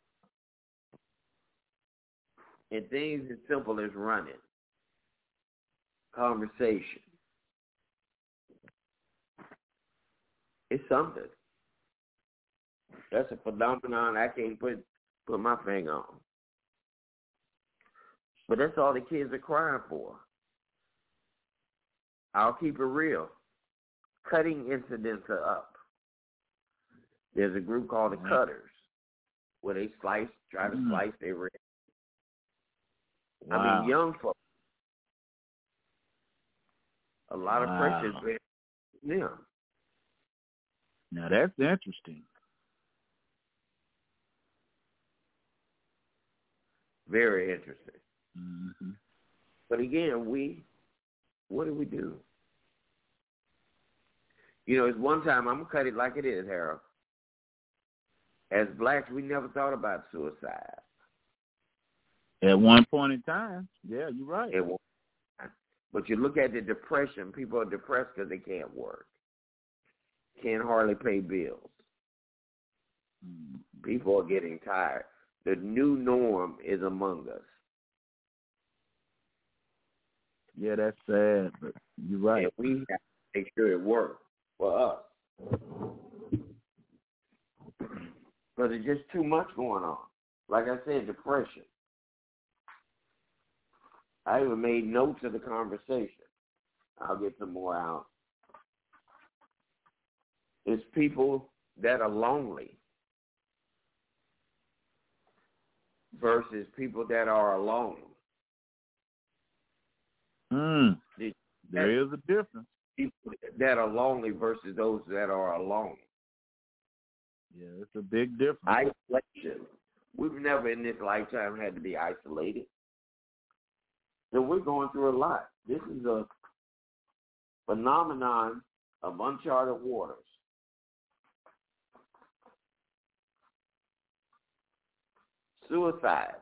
And things as simple as running, conversation. It's something. That's a phenomenon I can't put my finger on. But that's all the kids are crying for. I'll keep it real. Cutting incidents are up. There's a group called the Cutters, where they try to slice their wrist. Wow. I mean, young folks. A lot of pressure is being them. Now that's interesting. Very interesting. Mm-hmm. But again, what do we do? You know, it's one time, I'm going to cut it like it is, Harold. As blacks, we never thought about suicide. At one point in time, yeah, you're right. But you look at the depression, people are depressed because they can't work. Can't hardly pay bills. People are getting tired. The new norm is among us. Yeah, that's sad, but you're right. And we have to make sure it works for us. But there's just too much going on. Like I said, depression. I even made notes of the conversation. I'll get some more out. It's people that are lonely versus people that are alone. There is a difference. People that are lonely versus those that are alone. Yeah, it's a big difference. Isolation. We've never in this lifetime had to be isolated. So we're going through a lot. This is a phenomenon of uncharted waters. Suicides,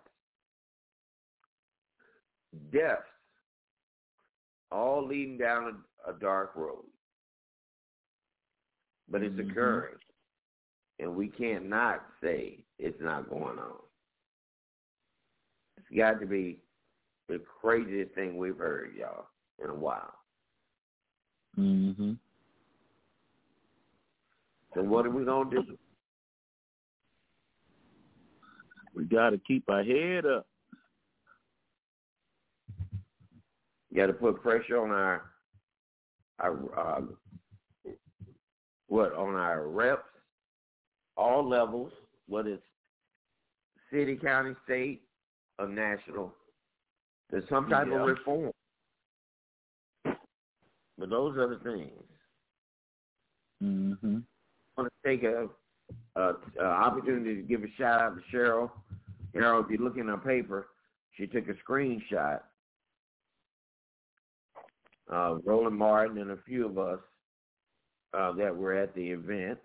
deaths, all leading down a dark road. But it's occurring, and we can't not say it's not going on. It's got to be the craziest thing we've heard, y'all, in a while. Mm-hmm. So what are we going to do? We got to keep our head up. You got to put pressure on our reps, all levels, whether it's city, county, state, or national. There's some type of reform. But those are the things. Mm-hmm. I want to take opportunity to give a shout out to Cheryl. Cheryl, if you look in her paper, she took a screenshot. Roland Martin and a few of us that were at the event.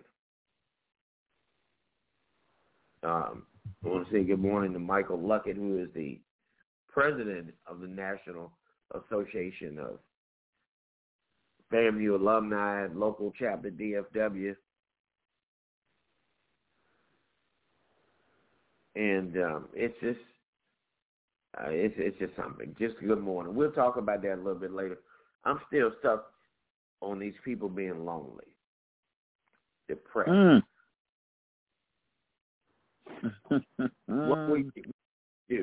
I want to say good morning to Michael Luckett, who is the president of the National Association of FAMU Alumni, local chapter DFW. And it's just something. Just good morning. We'll talk about that a little bit later. I'm still stuck on these people being lonely, depressed. What we do,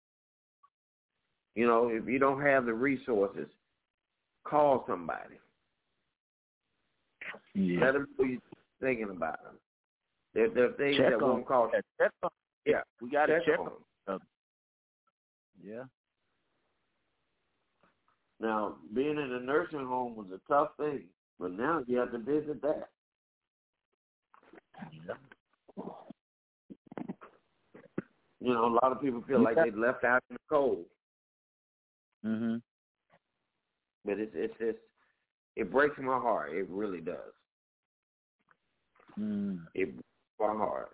you know, if you don't have the resources, call somebody. Yeah. Let them know you're thinking about them. There are things that won't call. Check on. Yeah, we got to check on them. Yeah. Now, being in a nursing home was a tough thing, but now you have to visit that. Yeah. You know, a lot of people feel like they're left out in the cold. Mhm. But it breaks my heart. It really does. It breaks my heart.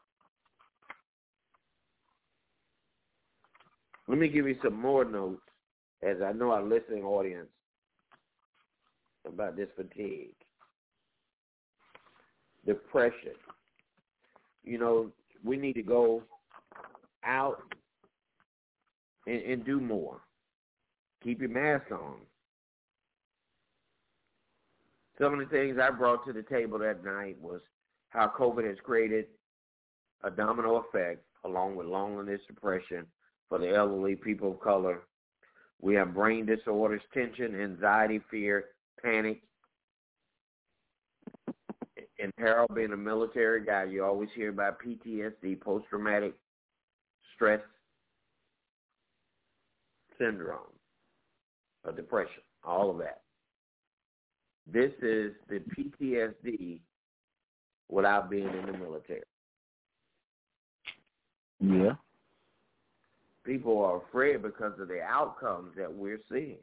Let me give you some more notes, as I know our listening audience, about this fatigue. Depression. You know, we need to go out and do more. Keep your mask on. Some of the things I brought to the table that night was how COVID has created a domino effect along with loneliness, depression for the elderly, people of color. We have brain disorders, tension, anxiety, fear, panic. And Harold, being a military guy, you always hear about PTSD, post-traumatic stress syndrome, or depression, all of that. This is the PTSD without being in the military. Yeah. People are afraid because of the outcomes that we're seeing.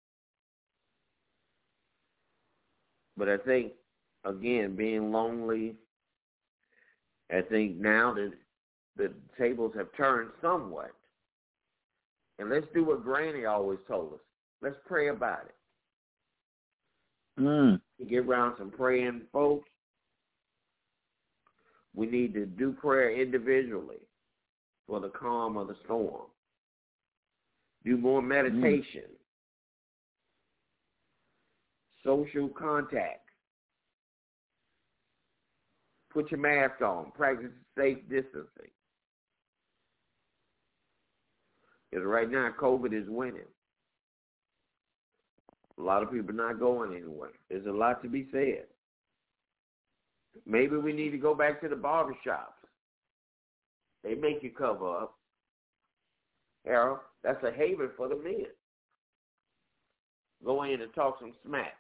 But I think, again, being lonely, I think now that the tables have turned somewhat. And let's do what Granny always told us. Let's pray about it. Get around some praying folks. We need to do prayer individually for the calm of the storm. Do more meditation. Social contact. Put your mask on. Practice safe distancing. Because right now, COVID is winning. A lot of people not going anywhere. There's a lot to be said. Maybe we need to go back to the barbershops. They make you cover up. Harold, that's a haven for the men. Go in and talk some smack.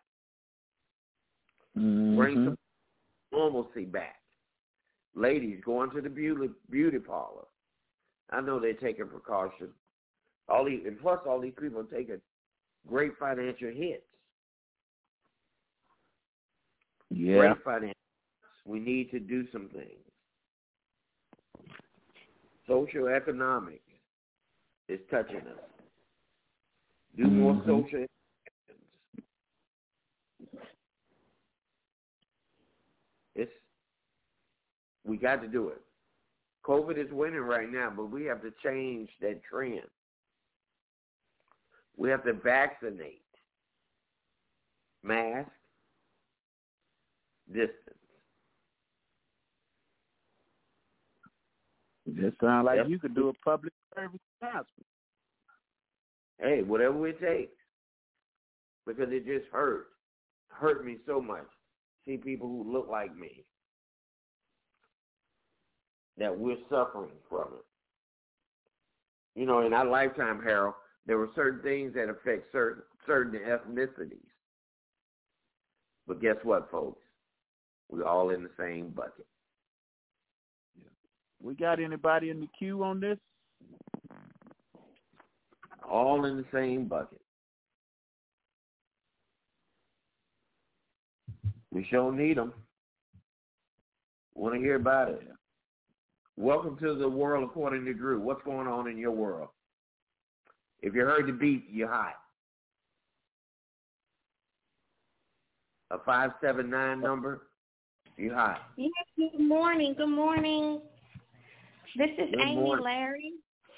Bring some normalcy back. Ladies, go into the beauty parlor. I know they're taking precautions. All these people are taking great financial hits. Yeah. Great financial. We need to do some things. Social economics is touching us. Do more social interactions. We got to do it. COVID is winning right now, but we have to change that trend. We have to vaccinate, mask, distance. That sounds like you could do a public service announcement. Hey, whatever it takes. Because it just hurt me so much. See people who look like me, that we're suffering from it. You know, in our lifetime, Harold, there were certain things that affect certain ethnicities. But guess what, folks? We're all in the same bucket. We got anybody in the queue on this? All in the same bucket. We sure need them. Want to hear about it. Welcome to the world according to Drew. What's going on in your world? If you heard the beat, you're hot. A 579 number, you hot. Yes, good morning. Good morning. This is Good Amy morning. Larry.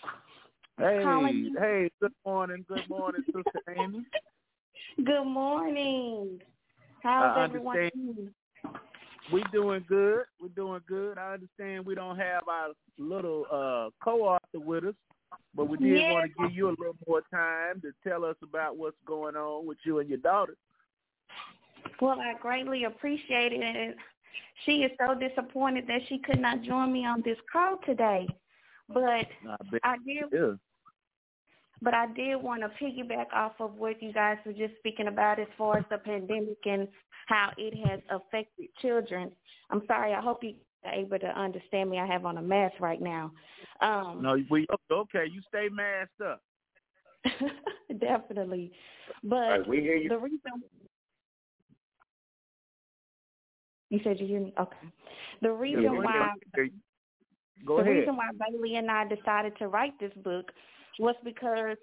Hey, good morning, Sister Amy. Good morning. How's I everyone understand. doing? We doing good. I understand we don't have our little co-author with us, but we did want to give you a little more time to tell us about what's going on with you and your daughter. Well, I greatly appreciate it. And she is so disappointed that she could not join me on this call today. But I did want to piggyback off of what you guys were just speaking about as far as the pandemic and how it has affected children. I'm sorry. I hope you are able to understand me. I have on a mask right now. No, okay. You stay masked up. Definitely. But right, we hear you. the reason... You said you hear me? Okay. The reason why Bailey and I decided to write this book was because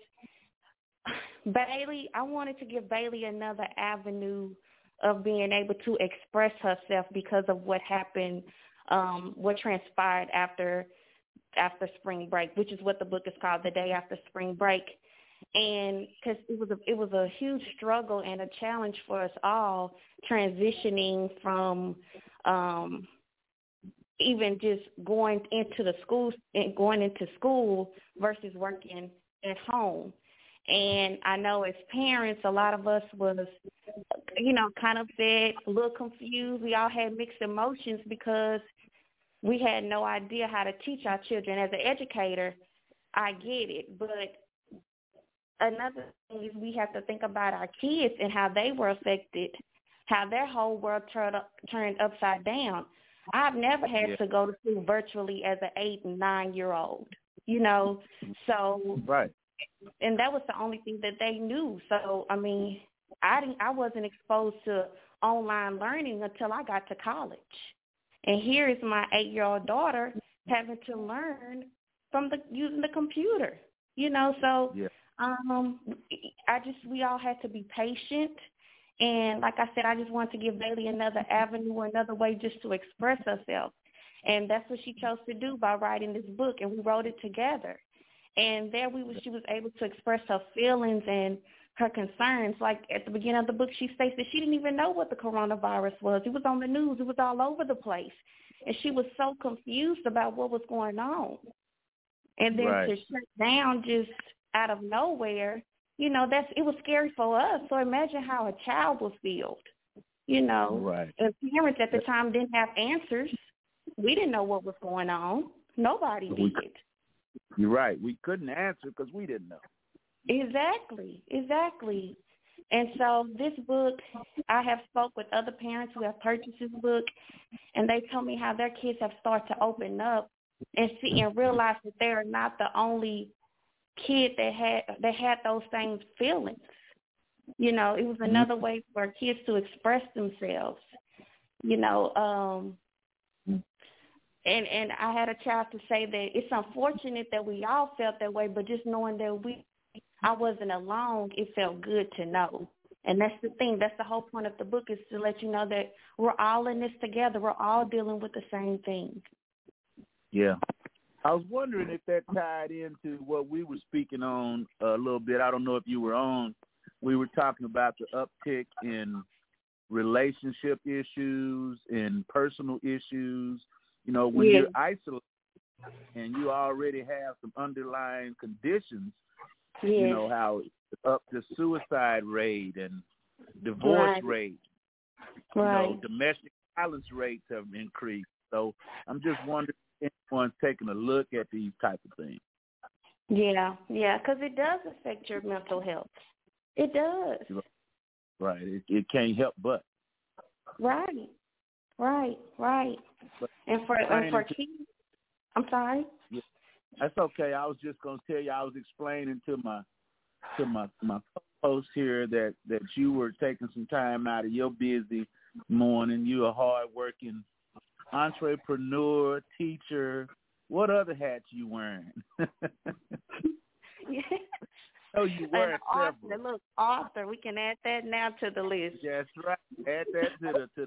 I wanted to give Bailey another avenue of being able to express herself because of what happened, what transpired after spring break, which is what the book is called, The Day After Spring Break. And because it was a huge struggle and a challenge for us all transitioning from even just going into school versus working at home. And I know as parents, a lot of us was, kind of upset, a little confused. We all had mixed emotions because we had no idea how to teach our children. As an educator, I get it, but another thing is we have to think about our kids and how they were affected, how their whole world turned upside down. I've never had to go to school virtually as an 8 and 9-year-old, so right. And that was the only thing that they knew. So I mean, I wasn't exposed to online learning until I got to college, and here is my 8-year-old daughter having to learn from using the computer. So. Yeah. We all had to be patient. And like I said, I just wanted to give Bailey another avenue, another way just to express herself. And that's what she chose to do by writing this book. And we wrote it together. And there she was able to express her feelings and her concerns. Like at the beginning of the book, she states that she didn't even know what the coronavirus was. It was on the news. It was all over the place. And she was so confused about what was going on. And then to shut down just out of nowhere, it was scary for us. So imagine how a child will feel, Right. And parents at the time didn't have answers. We didn't know what was going on. Nobody did. You're right. We couldn't answer because we didn't know. Exactly. And so this book, I have spoke with other parents who have purchased this book, and they told me how their kids have started to open up and see and realize that they are not the only kid that had those same feelings. It was another way for kids to express themselves. And I had a child to say that it's unfortunate that we all felt that way, but just knowing that I wasn't alone, it felt good to know. And that's the thing. That's the whole point of the book, is to let you know that we're all in this together. We're all dealing with the same thing. Yeah. I was wondering if that tied into what we were speaking on a little bit. I don't know if you were on. We were talking about the uptick in relationship issues and personal issues. When you're isolated and you already have some underlying conditions, how up the suicide rate and divorce rate, domestic violence rates have increased. So I'm just wondering if anyone's taking a look at these type of things. Yeah, because it does affect your mental health. It does. Right. It can't help but. Right. And for kids, I'm sorry? Yeah, that's okay. I was just going to tell you, I was explaining to my co-host here that you were taking some time out of your busy morning. You're a hard-working entrepreneur, teacher. What other hats you wearing? Yeah. Oh, you wear several. Author, look, author. We can add that now to the list. That's right. Add that to the.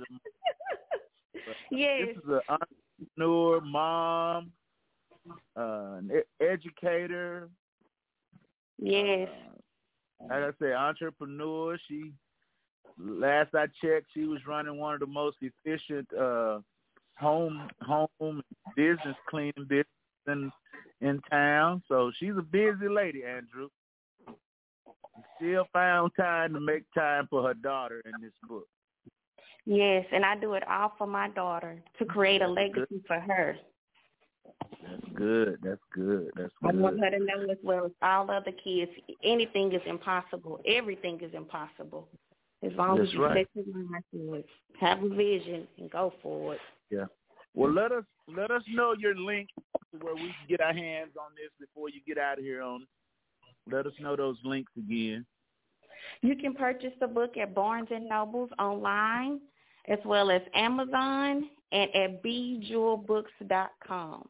Yes. This is an entrepreneur, mom, an educator. Yes. Like I said, entrepreneur. Last I checked, she was running one of the most efficient home business cleaning business in town. So she's a busy lady, Andrew. Still found time to make time for her daughter in this book. Yes, and I do it all for my daughter to create a legacy for her. That's good. I want her to know as well as all other kids, anything is impossible. Everything is impossible. As long as you set your mind to it, have a vision, and go for it. Yeah. Well, let us know your link to where we can get our hands on this before you get out of here on. Let us know those links again. You can purchase the book at Barnes & Nobles online, as well as Amazon and at bjewelbooks.com.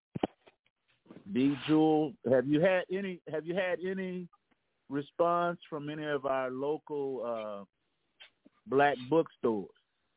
Bjewel, have you had any response from any of our local black bookstores?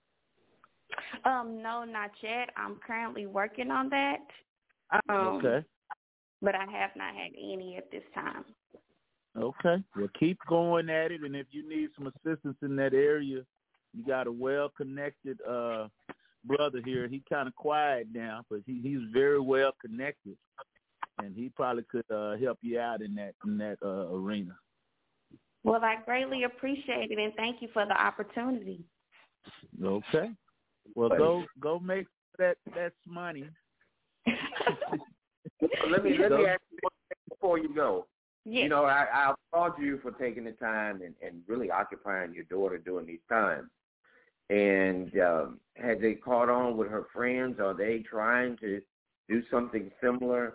No, not yet. I'm currently working on that. Okay. But I have not had any at this time. Okay. Well, keep going at it, and if you need some assistance in that area, you got a well-connected brother here. He kind of quiet now, but he's very well connected, and he probably could help you out in that arena. Well, I greatly appreciate it, and thank you for the opportunity. Okay. Well, go make that money. Let me ask you one thing before you go. Yes. You know, I applaud you for taking the time and really occupying your daughter during these times. And had they caught on with her friends? Are they trying to do something similar?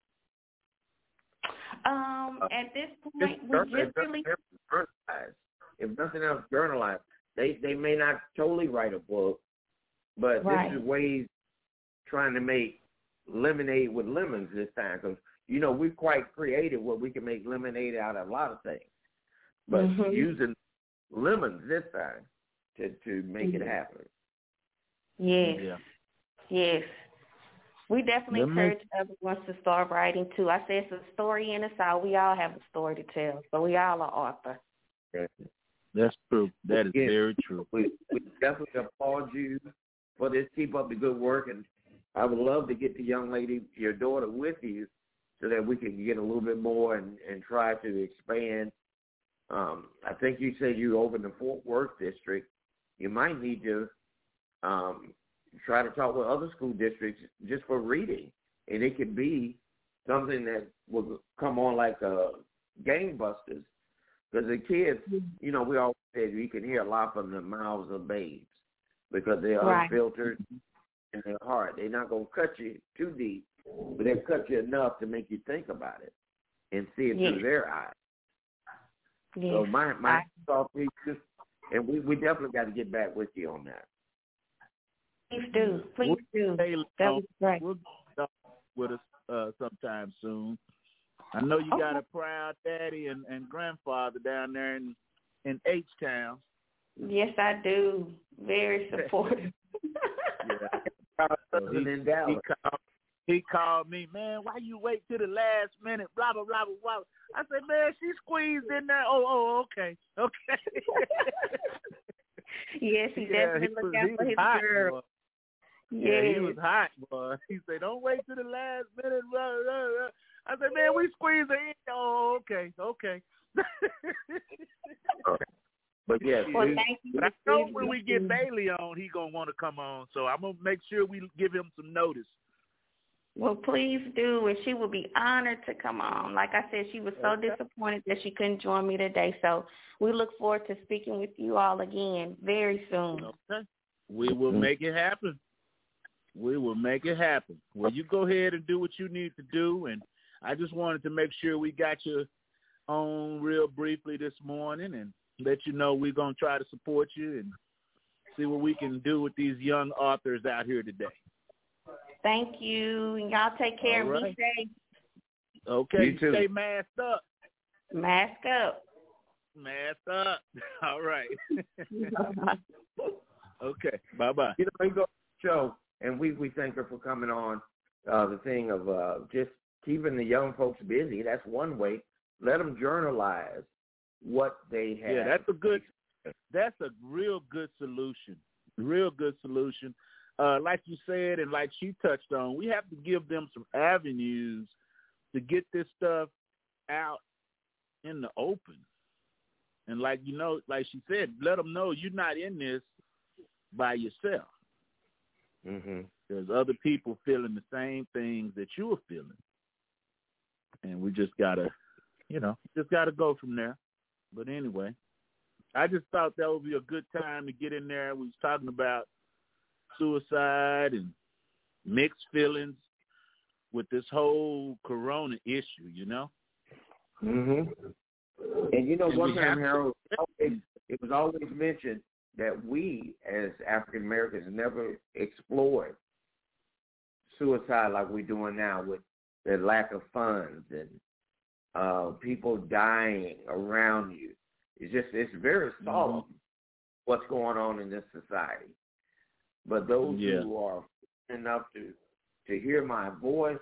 At this point, we just really... If nothing else, journalize. They may not totally write a book, but this is ways trying to make lemonade with lemons this time, because you know we're quite creative where we can make lemonade out of a lot of things, but using lemons this time to make it happen. Yes. Yeah. Yes. We definitely encourage everyone to start writing too. I say it's a story in us all. We all have a story to tell, so we all are author. That's true. That is very true. We definitely applaud you for this. Keep up the good work, and I would love to get the young lady, your daughter, with you so that we can get a little bit more and try to expand. I think you said you over in the Fort Worth district. You might need to try to talk with other school districts just for reading. And it could be something that will come on like gangbusters. Because the kids, you know, we always said you can hear a lot from the mouths of babes because they're unfiltered in their heart. They're not going to cut you too deep, but they'll cut you enough to make you think about it and see it through their eyes. Yes. So my thought is, and we definitely got to get back with you on that. Please do. Please do. That was great. We'll talk with us sometime soon. I know you got a proud daddy and grandfather down there in H-Town. Yes, I do. Very supportive. He called me, man, why you wait till the last minute, blah, blah, blah, blah. I said, man, she squeezed in there. Oh, okay. Yes, he definitely looked out for his girl. Boy. Yeah, he was hot, boy. He said, don't wait till the last minute. Blah, blah, blah. I said, man, we squeezed her in. Oh, okay. But yes, thank you. But I know when we get Bailey on, he's going to want to come on. So I'm going to make sure we give him some notice. Well, please do, and she will be honored to come on. Like I said, she was so disappointed that she couldn't join me today. So we look forward to speaking with you all again very soon. Okay. We will make it happen. We will make it happen. Well, you go ahead and do what you need to do, and I just wanted to make sure we got you on real briefly this morning and let you know we're going to try to support you and see what we can do with these young authors out here today. Thank you. And y'all take care and be safe. Okay, you stay masked up. Mask up. Masked up. All right. Okay, bye-bye. You know, we go to the show, and we thank her for coming on. The thing of just keeping the young folks busy, that's one way. Let them journalize what they have. Yeah, that's a real good solution. Real good solution. Like you said and like she touched on, we have to give them some avenues to get this stuff out in the open. And like she said, let them know you're not in this by yourself. Mm-hmm. There's other people feeling the same things that you are feeling. And we just gotta go from there. But anyway, I just thought that would be a good time to get in there. We was talking about suicide and mixed feelings with this whole corona issue, Mm-hmm. And one time, Harold, it was always mentioned that we as African Americans never explored suicide like we're doing now with the lack of funds and people dying around you. It's very solemn what's going on in this society. But those who are enough to hear my voice,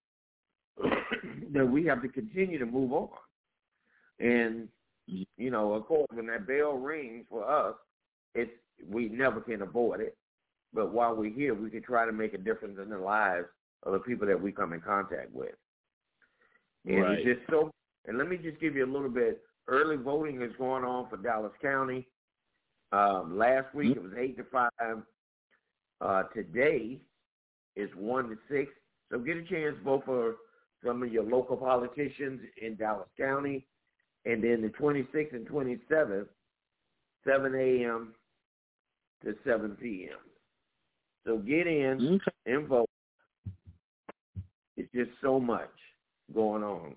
that we have to continue to move on. And, of course, when that bell rings for us, we never can avoid it. But while we're here, we can try to make a difference in the lives of the people that we come in contact with. And it's just so. And let me just give you a little bit. Early voting is going on for Dallas County. Last week it was 8 to 5. Today is 1 to 6. So get a chance to vote for some of your local politicians in Dallas County. And then the 26th and 27th, 7 a.m. to 7 p.m. So get in and vote. It's just so much going on.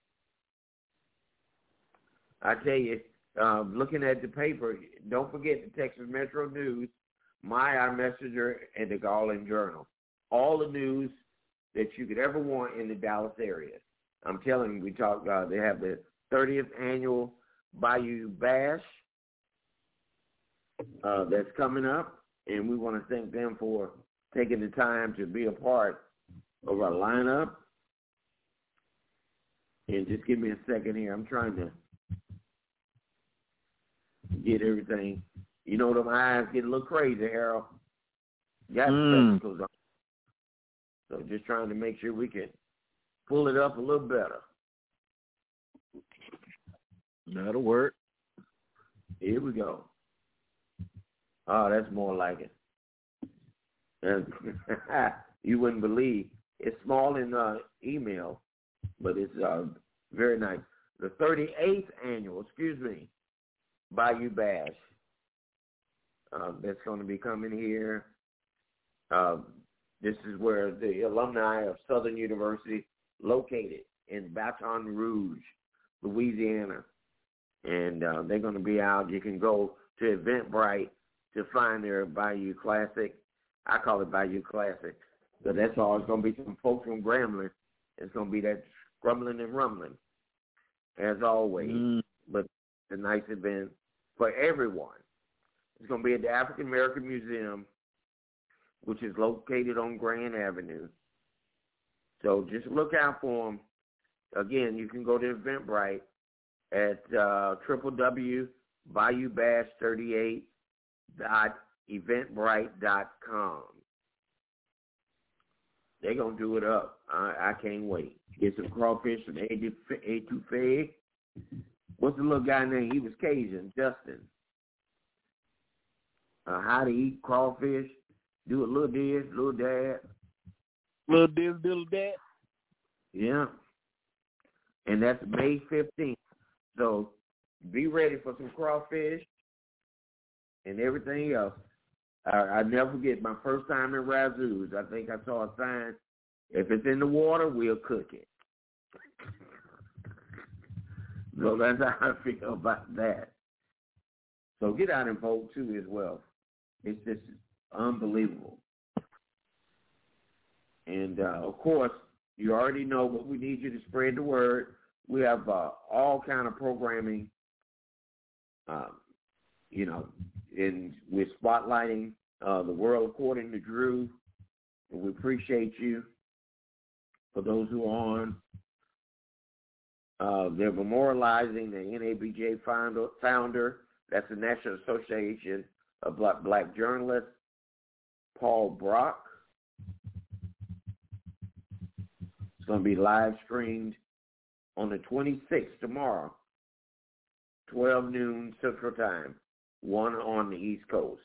I tell you, looking at the paper, don't forget the Texas Metro News, My Messenger, and the Garland Journal. All the news that you could ever want in the Dallas area. I'm telling you, they have the 30th annual Bayou Bash that's coming up, and we want to thank them for taking the time to be a part of our lineup. And just give me a second here. I'm trying to get everything. Them eyes get a little crazy, Harold. Got spectacles on. So just trying to make sure we can pull it up a little better. That'll work. Here we go. Oh, that's more like it. You wouldn't believe. It's small in email, but it's very nice. The 38th annual, Bayou Bash. That's going to be coming here. This is where the alumni of Southern University located in Baton Rouge, Louisiana. And they're going to be out. You can go to Eventbrite to find their Bayou Classic. I call it Bayou Classic. So that's all. It's going to be some folks from Grambling. It's going to be that scrumbling and rumbling, as always. But it's a nice event for everyone. It's going to be at the African American Museum, which is located on Grand Avenue. So just look out for them. Again, you can go to Eventbrite at www.bayoubash38.eventbrite.com. They're going to do it up. I can't wait. Get some crawfish and etouffee. What's the little guy named? He was Cajun, Justin. How to eat crawfish. Do a little this, little that. Little this, little that. Yeah. And that's May 15th. So be ready for some crawfish and everything else. I never forget my first time in Razoo's. I think I saw a sign, if it's in the water, we'll cook it. So that's how I feel about that. So get out and vote, too, as well. It's just unbelievable. And, of course, you already know, but we need you to spread the word. We have all kind of programming, we're spotlighting the world according to Drew. And we appreciate you for those who are on. They're memorializing the NABJ founder. That's the National Association of Black Journalists, Paul Brock. It's going to be live streamed on the 26th tomorrow, 12 noon Central Time, 1 on the East Coast.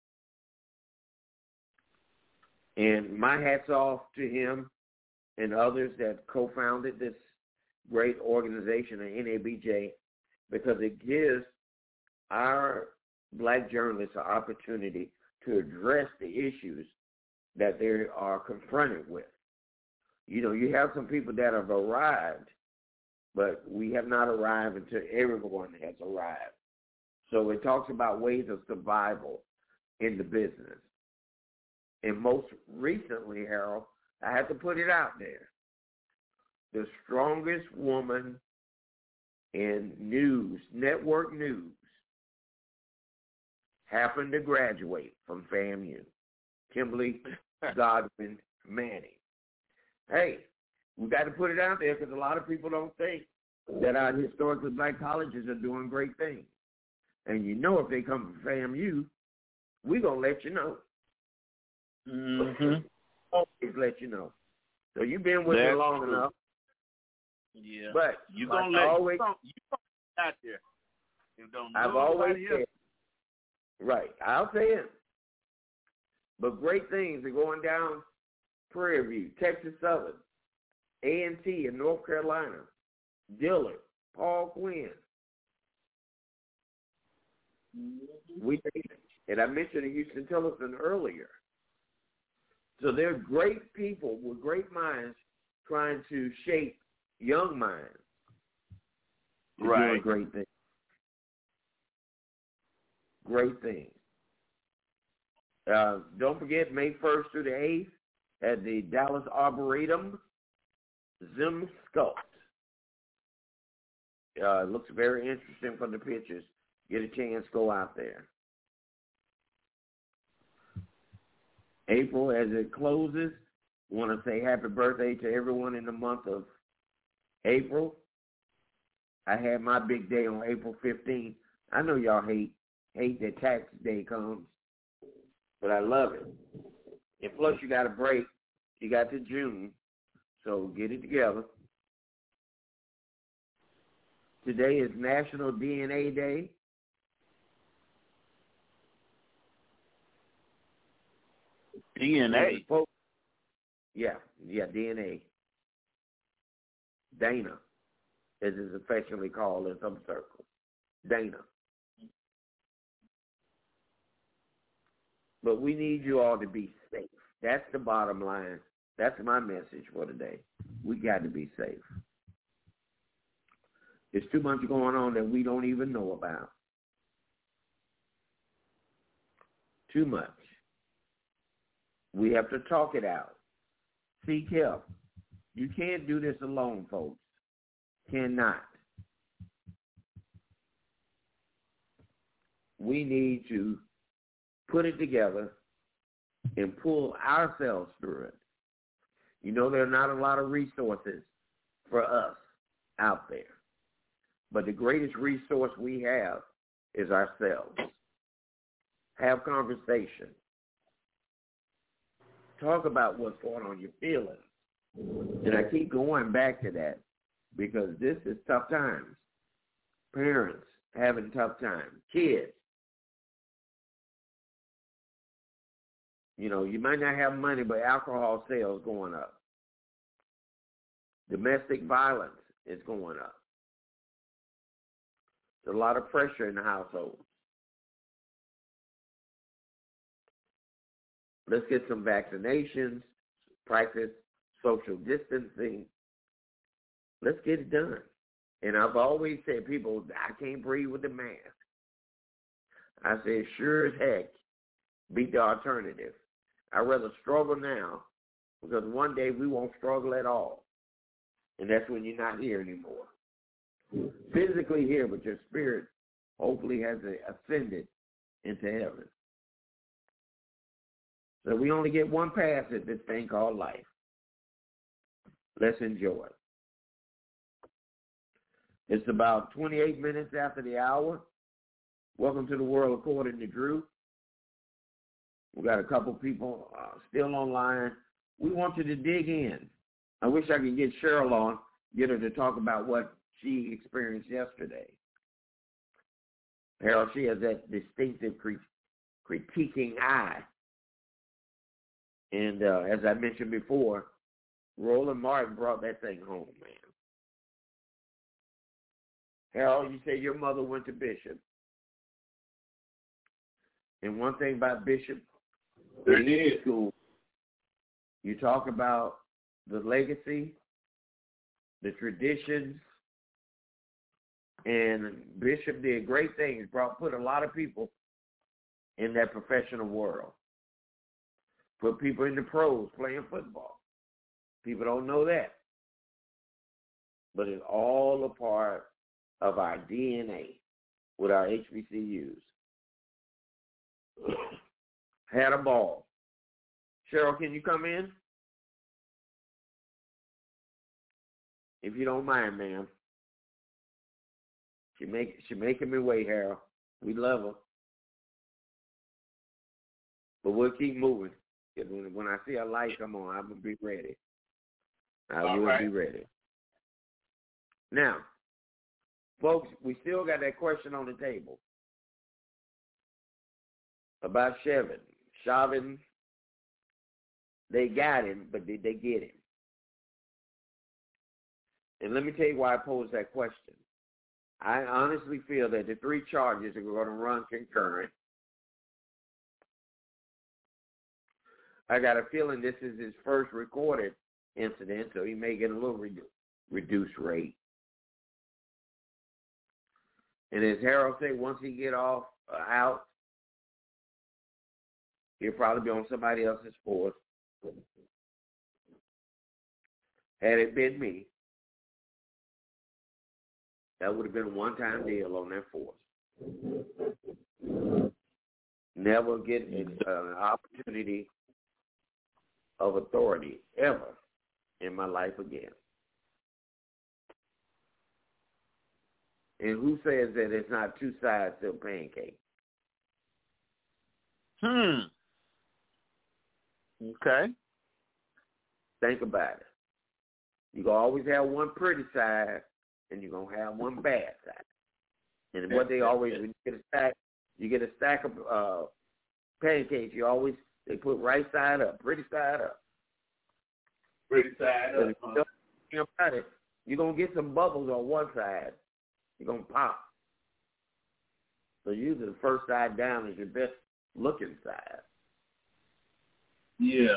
And my hat's off to him and others that co-founded this great organization, the NABJ, because it gives our black journalists an opportunity to address the issues that they are confronted with. You have some people that have arrived, but we have not arrived until everyone has arrived. So it talks about ways of survival in the business. And most recently, Harold, I had to put it out there. The strongest woman in news, network news, happened to graduate from FAMU, Kimberly Godwin Manning. Hey, we got to put it out there because a lot of people don't think that our historically black colleges are doing great things. And if they come from FAMU, we're going to let you know. Mm-hmm. Always let you know. So you've been with me long enough. Yeah. But you're going to let you out there. You don't know I've always said, else. right, I'll say it. But great things are going down Prairie View, Texas Southern, A&T in North Carolina, Dillard, Paul Quinn. We need it. And I mentioned Houston Tillotson earlier. So they're great people with great minds trying to shape young minds. Right. Doing great things. Great things. Don't forget May 1st through the 8th at the Dallas Arboretum, Zim Sculpt. It looks very interesting from the pictures. Get a chance, go out there. April, as it closes, want to say happy birthday to everyone in the month of April. I had my big day on April 15th. I know y'all hate that tax day comes, but I love it. And plus, you got a break. You got to June, so get it together. Today is National DNA Day. DNA? Yeah, DNA. Dana, as is affectionately called in some circles. Dana. But we need you all to be safe. That's the bottom line. That's my message for today. We got to be safe. There's too much going on that we don't even know about. Too much. We have to talk it out. Seek help. You can't do this alone, folks. Cannot. We need to put it together and pull ourselves through it. There are not a lot of resources for us out there. But the greatest resource we have is ourselves. Have conversation. Talk about what's going on, your feelings. And I keep going back to that because this is tough times. Parents having tough times. Kids. You might not have money, but alcohol sales going up. Domestic violence is going up. There's a lot of pressure in the household. Let's get some vaccinations, practice social distancing. Let's get it done. And I've always said, people, I can't breathe with the mask. I said, sure as heck, beat the alternative. I'd rather struggle now, because one day we won't struggle at all. And that's when you're not here anymore. Physically here, but your spirit hopefully has ascended into heaven. So we only get one pass at this thing called life. Let's enjoy it. It's about 28 minutes after the hour. Welcome to the World According to Drew. We got a couple people still online. We want you to dig in. I wish I could get Cheryl on, get her to talk about what she experienced yesterday. Harold, she has that distinctive critiquing eye. And as I mentioned before, Roland Martin brought that thing home, man. Harold, you say your mother went to Bishop. And one thing about Bishop, in school, you talk about the legacy, the traditions, and Bishop did great things, put a lot of people in that professional world. Put people in the pros playing football. People don't know that. But it's all a part of our DNA with our HBCUs. Had a ball. Cheryl, can you come in? If you don't mind, ma'am. She making me wait, Harold. We love her. But we'll keep moving. When I see a light come on, I'm going to be ready. I will be ready. Now, folks, we still got that question on the table about Chauvin. They got him, but did they get him? And let me tell you why I posed that question. I honestly feel that the three charges are going to run concurrent. I got a feeling this is his first recorded incident, so he may get a little reduced rate. And as Harold said, once he get out, he'll probably be on somebody else's force. Had it been me, that would have been a one-time deal on that force. Never get an opportunity of authority ever in my life again. And who says that it's not two sides to a pancake? Okay. Think about it. You can always have one pretty side, and you're going to have one bad side. And what they always, when you get a stack of pancakes, they put right side up, pretty side up. Pretty side up. If you don't think about it, you're going to get some bubbles on one side. You're going to pop. So usually the first side down is your best looking side. Yeah.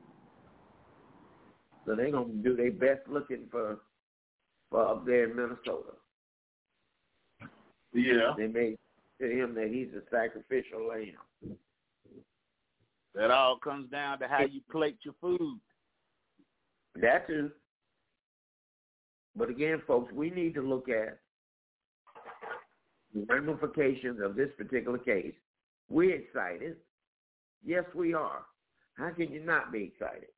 So they're going to do their best looking for up there in Minnesota. Yeah. They made to him that he's a sacrificial lamb. That all comes down to how you plate your food. That too. But again, folks, we need to look at the ramifications of this particular case. We're excited. Yes, we are. How can you not be excited?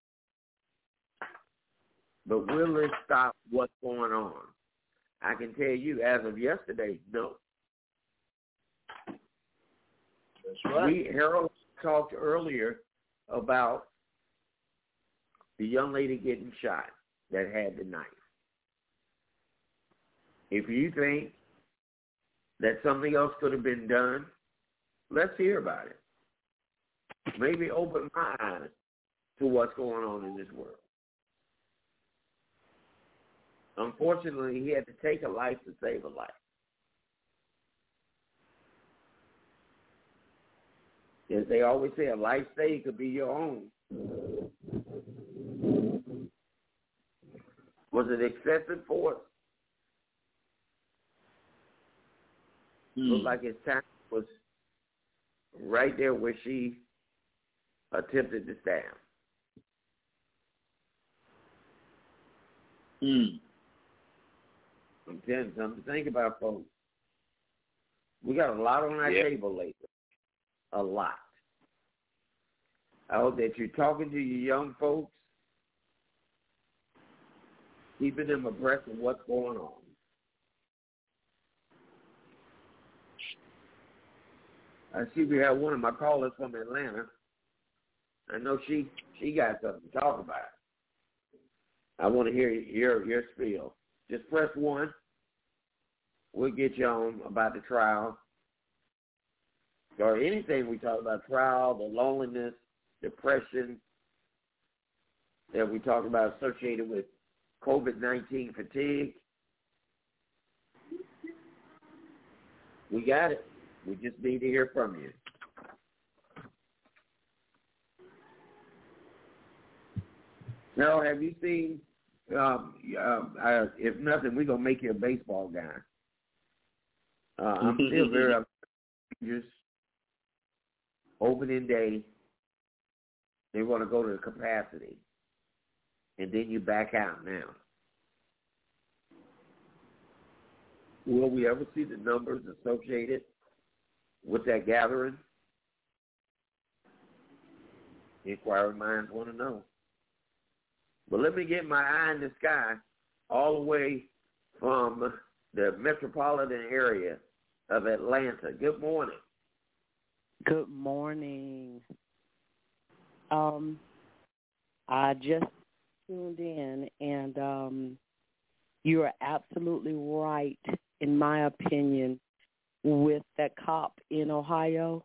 But will it stop what's going on? I can tell you, as of yesterday, no. That's right. Harold talked earlier about the young lady getting shot that had the knife. If you think that something else could have been done, let's hear about it. Maybe open my eyes to what's going on in this world. Unfortunately, he had to take a life to save a life. as they always say, a life stay could be your own. Was it excessive force? Looked like his time was right there where she attempted to stab. I'm telling you something to think about, folks. We got a lot on our table lately. A lot. I hope that you're talking to your young folks, keeping them abreast of what's going on. I see we have one of my callers from Atlanta. I know she got something to talk about. I want to hear your spiel. Just press 1. We'll get you on about the trial. Or anything we talk about, trial, the loneliness, depression that we talk about associated with COVID-19 fatigue. We got it. We just need to hear from you. Now, have you seen, if nothing, we're going to make you a baseball guy. I'm still very just opening day. They want to go to the capacity. And then you back out now. Will we ever see the numbers associated with that gathering? Inquiring minds want to know. But let me get my eye in the sky all the way from the metropolitan area of Atlanta. Good morning. Good morning. I just tuned in, and you are absolutely right, in my opinion, with that cop in Ohio.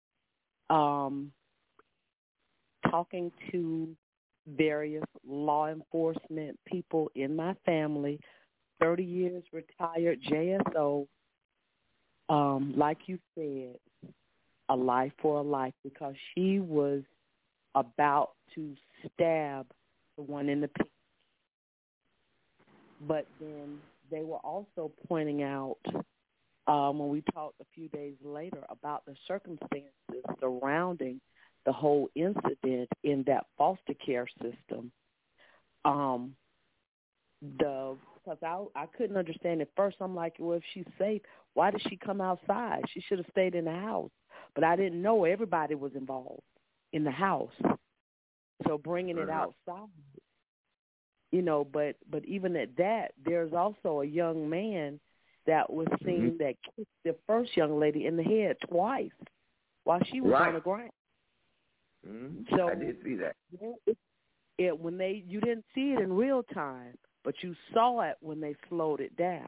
Talking to various law enforcement people in my family, 30 years retired JSO, like you said, a life for a life, because she was about to stab the one in the picture. But then they were also pointing out, when we talked a few days later, about the circumstances surrounding the whole incident in that foster care system. Because I couldn't understand at first. I'm like, well, if she's safe, why did she come outside? She should have stayed in the house. But I didn't know everybody was involved in the house. So bringing it outside, you know, but even at that, there's also a young man that was seen that kicked the first young lady in the head twice while she was on the ground. So I did see that. You didn't see it in real time, but you saw it when they slowed it down.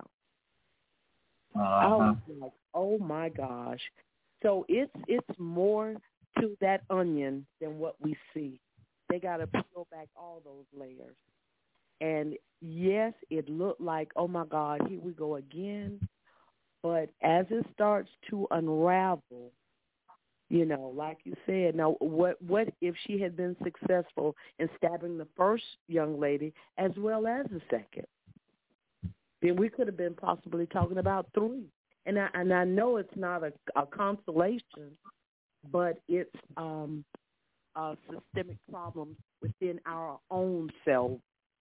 I was like, oh my gosh. So it's more to that onion than what we see. They got to peel back all those layers. And yes, it looked like, oh my God, here we go again. But as it starts to unravel, you know, like you said, now what if she had been successful in stabbing the first young lady as well as the second? Then we could have been possibly talking about 3. And I know it's not a consolation, but it's a systemic problem within our own self,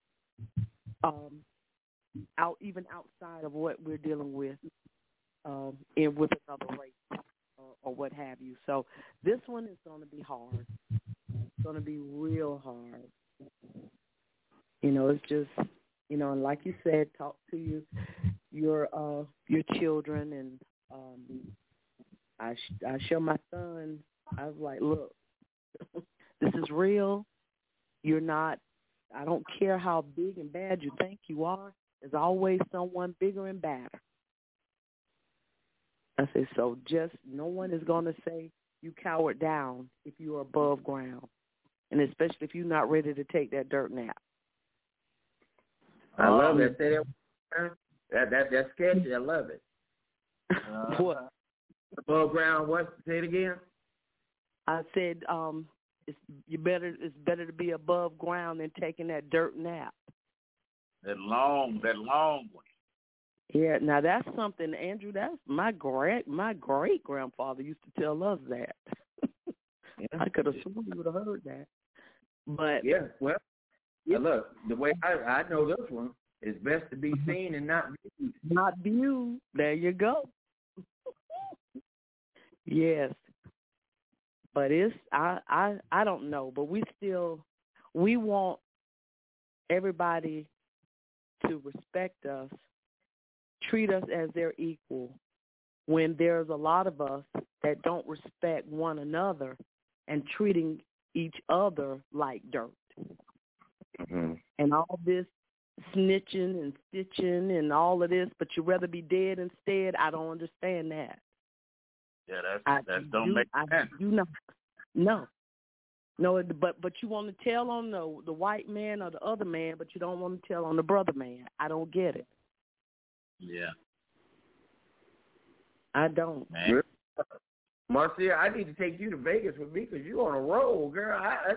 even outside of what we're dealing with with another race or what have you. So this one is going to be hard. It's going to be real hard. You know, it's just, you know, and like you said, talk to your children, and I show my son. I was like, look, this is real. You're not. I don't care how big and bad you think you are. There's always someone bigger and badder. I said, so just no one is going to say you cowered down if you are above ground, and especially if you're not ready to take that dirt nap. I love that. That's sketchy. I love it. What? Above ground, what? Say it again. I said, it's better to be above ground than taking that dirt nap. That long one. Yeah, now that's something, Andrew. That's my great grandfather used to tell us that. Yeah. I could have sworn you would have heard that. But yeah, well, look, the way I know this one, it's best to be seen and not viewed. Not viewed. There you go. Yes. But it's I don't know, but we want everybody to respect us, treat us as their equal, when there's a lot of us that don't respect one another and treating each other like dirt. Mm-hmm. And all this snitching and stitching and all of this, but you'd rather be dead instead. I don't understand that. Yeah, that don't make sense. No, but you want to tell on the white man or the other man, but you don't want to tell on the brother man. I don't get it. Yeah. I don't. Man. Marcia, I need to take you to Vegas with me because you're on a roll, girl.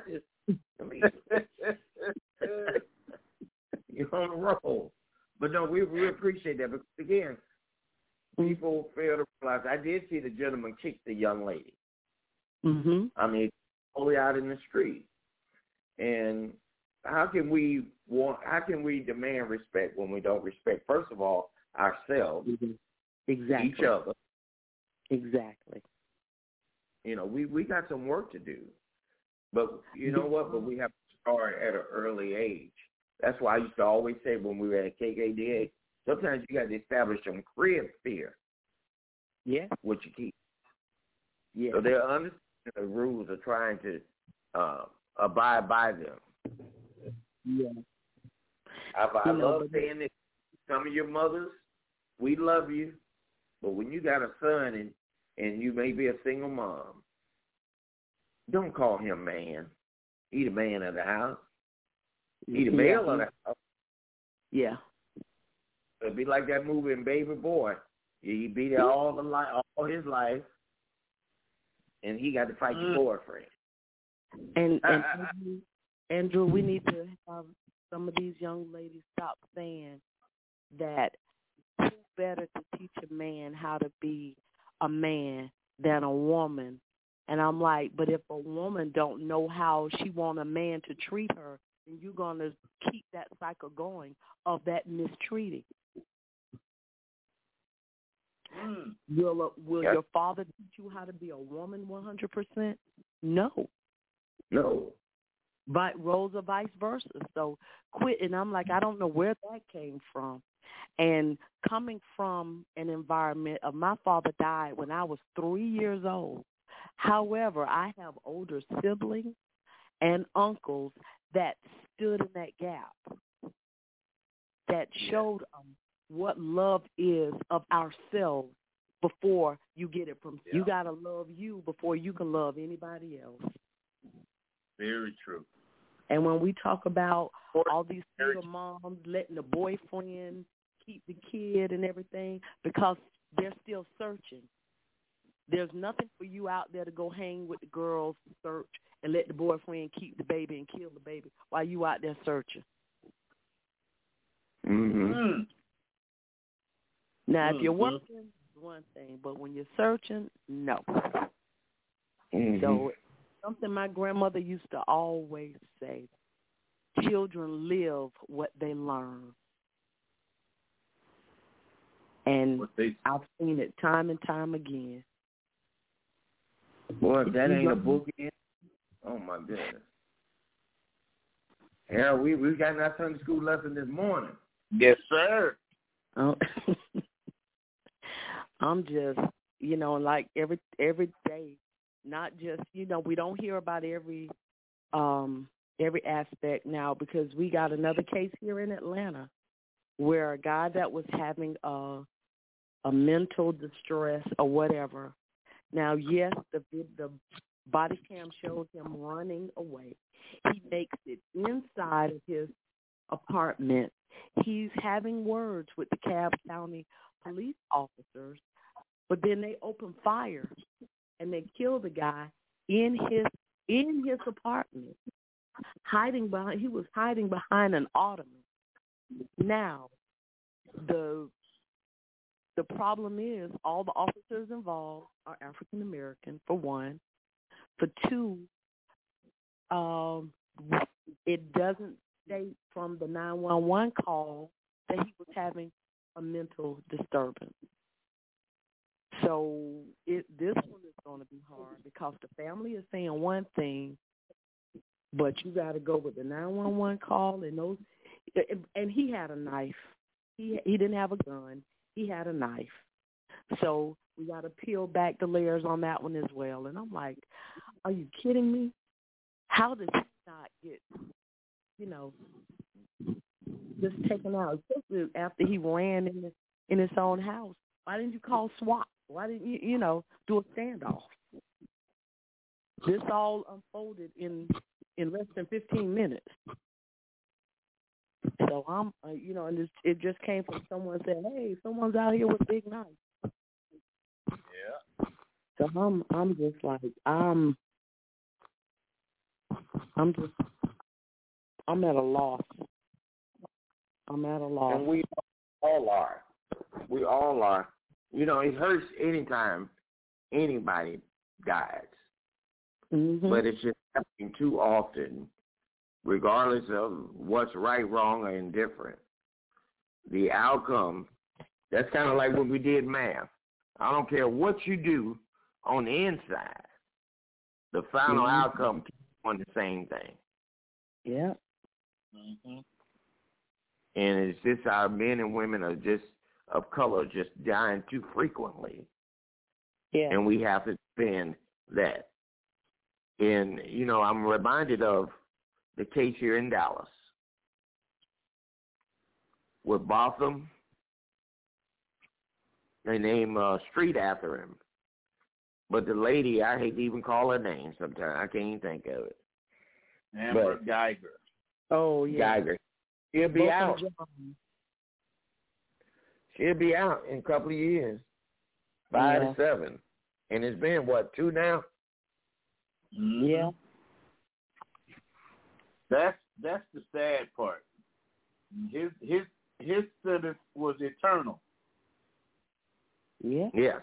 You're on a roll. But no, we appreciate that because, again, people fail to realize I did see the gentleman kick the young lady. Mm-hmm. I mean, only out in the street. And how can we demand respect when we don't respect, first of all, ourselves, exactly, each other? Exactly. You know, we got some work to do. But you know what? But we have to start at an early age. That's why I used to always say when we were at KKDA, sometimes you got to establish some crib fear. Yeah. What you keep. Yeah. So they're understanding the rules of trying to abide by them. Yeah. I love saying this. Some of your mothers, we love you, but when you got a son and you may be a single mom, don't call him man. He the man of the house. He the male of the house. Yeah. It'd be like that movie in Baby Boy. He be there all his life, and he got to fight your boyfriend. And Andrew, we need to have some of these young ladies stop saying that who better to teach a man how to be a man than a woman. And I'm like, but if a woman don't know how she want a man to treat her, then you're going to keep that cycle going of that mistreating. Will your father teach you how to be a woman 100%? No. No. Roles are vice versa. So quit. And I'm like, I don't know where that came from. And coming from an environment of my father died when I was 3 years old. However, I have older siblings and uncles that stood in that gap, that showed what love is of ourselves before you get it from. You got to love you before you can love anybody else. Very true. And when we talk about all these single moms letting the boyfriend keep the kid and everything because they're still searching. There's nothing for you out there to go hang with the girls, search, and let the boyfriend keep the baby and kill the baby while you out there searching. Mm-hmm. Now, if you're working, it's one thing, but when you're searching, no. Mm-hmm. So something my grandmother used to always say, children live what they learn. And I've seen it time and time again. Boy, if that ain't a book in, oh my goodness. Harold, we got our Sunday school lesson this morning. Yes, sir. Oh. I'm just, like every day, not just, we don't hear about every aspect now because we got another case here in Atlanta where a guy that was having a mental distress or whatever. Now, yes, the body cam shows him running away. He makes it inside of his apartment. He's having words with the Cobb County police officers, but then they open fire and they kill the guy, in his apartment, he was hiding behind an ottoman. Now, the problem is all the officers involved are African American, for one. For two, it doesn't state from the 911 call that he was having a mental disturbance. So this one is going to be hard because the family is saying one thing, but you got to go with the 911 call and those. And he had a knife. He didn't have a gun. He had a knife. So we got to peel back the layers on that one as well. And I'm like, are you kidding me? How does he not get, just taken out, especially after he ran in his own house? Why didn't you call SWAT? Why didn't you, do a standoff? This all unfolded in less than 15 minutes. So I'm, and it just came from someone saying, "Hey, someone's out here with a big knife." Yeah. So I'm just like I'm at a loss. I'm at a loss. And we all are. We all are. It hurts anytime anybody dies. Mm-hmm. But it's just happening too often, regardless of what's right, wrong, or indifferent. The outcome, that's kind of like when we did math. I don't care what you do on the inside, the final outcome keeps on the same thing. Yeah. Mm-hmm. And it's just our men and women are just of color just dying too frequently. Yeah. And we have to defend that. And, I'm reminded of the case here in Dallas with Botham. They name a street after him. But the lady, I hate to even call her name sometimes. I can't even think of it. Amber Geiger. Oh, yeah. Geiger. She'll be out. She'll be out in a couple of years. 5 to 7. And it's been, 2 now? Yeah. That's the sad part. His sentence was eternal. Yeah. Yes.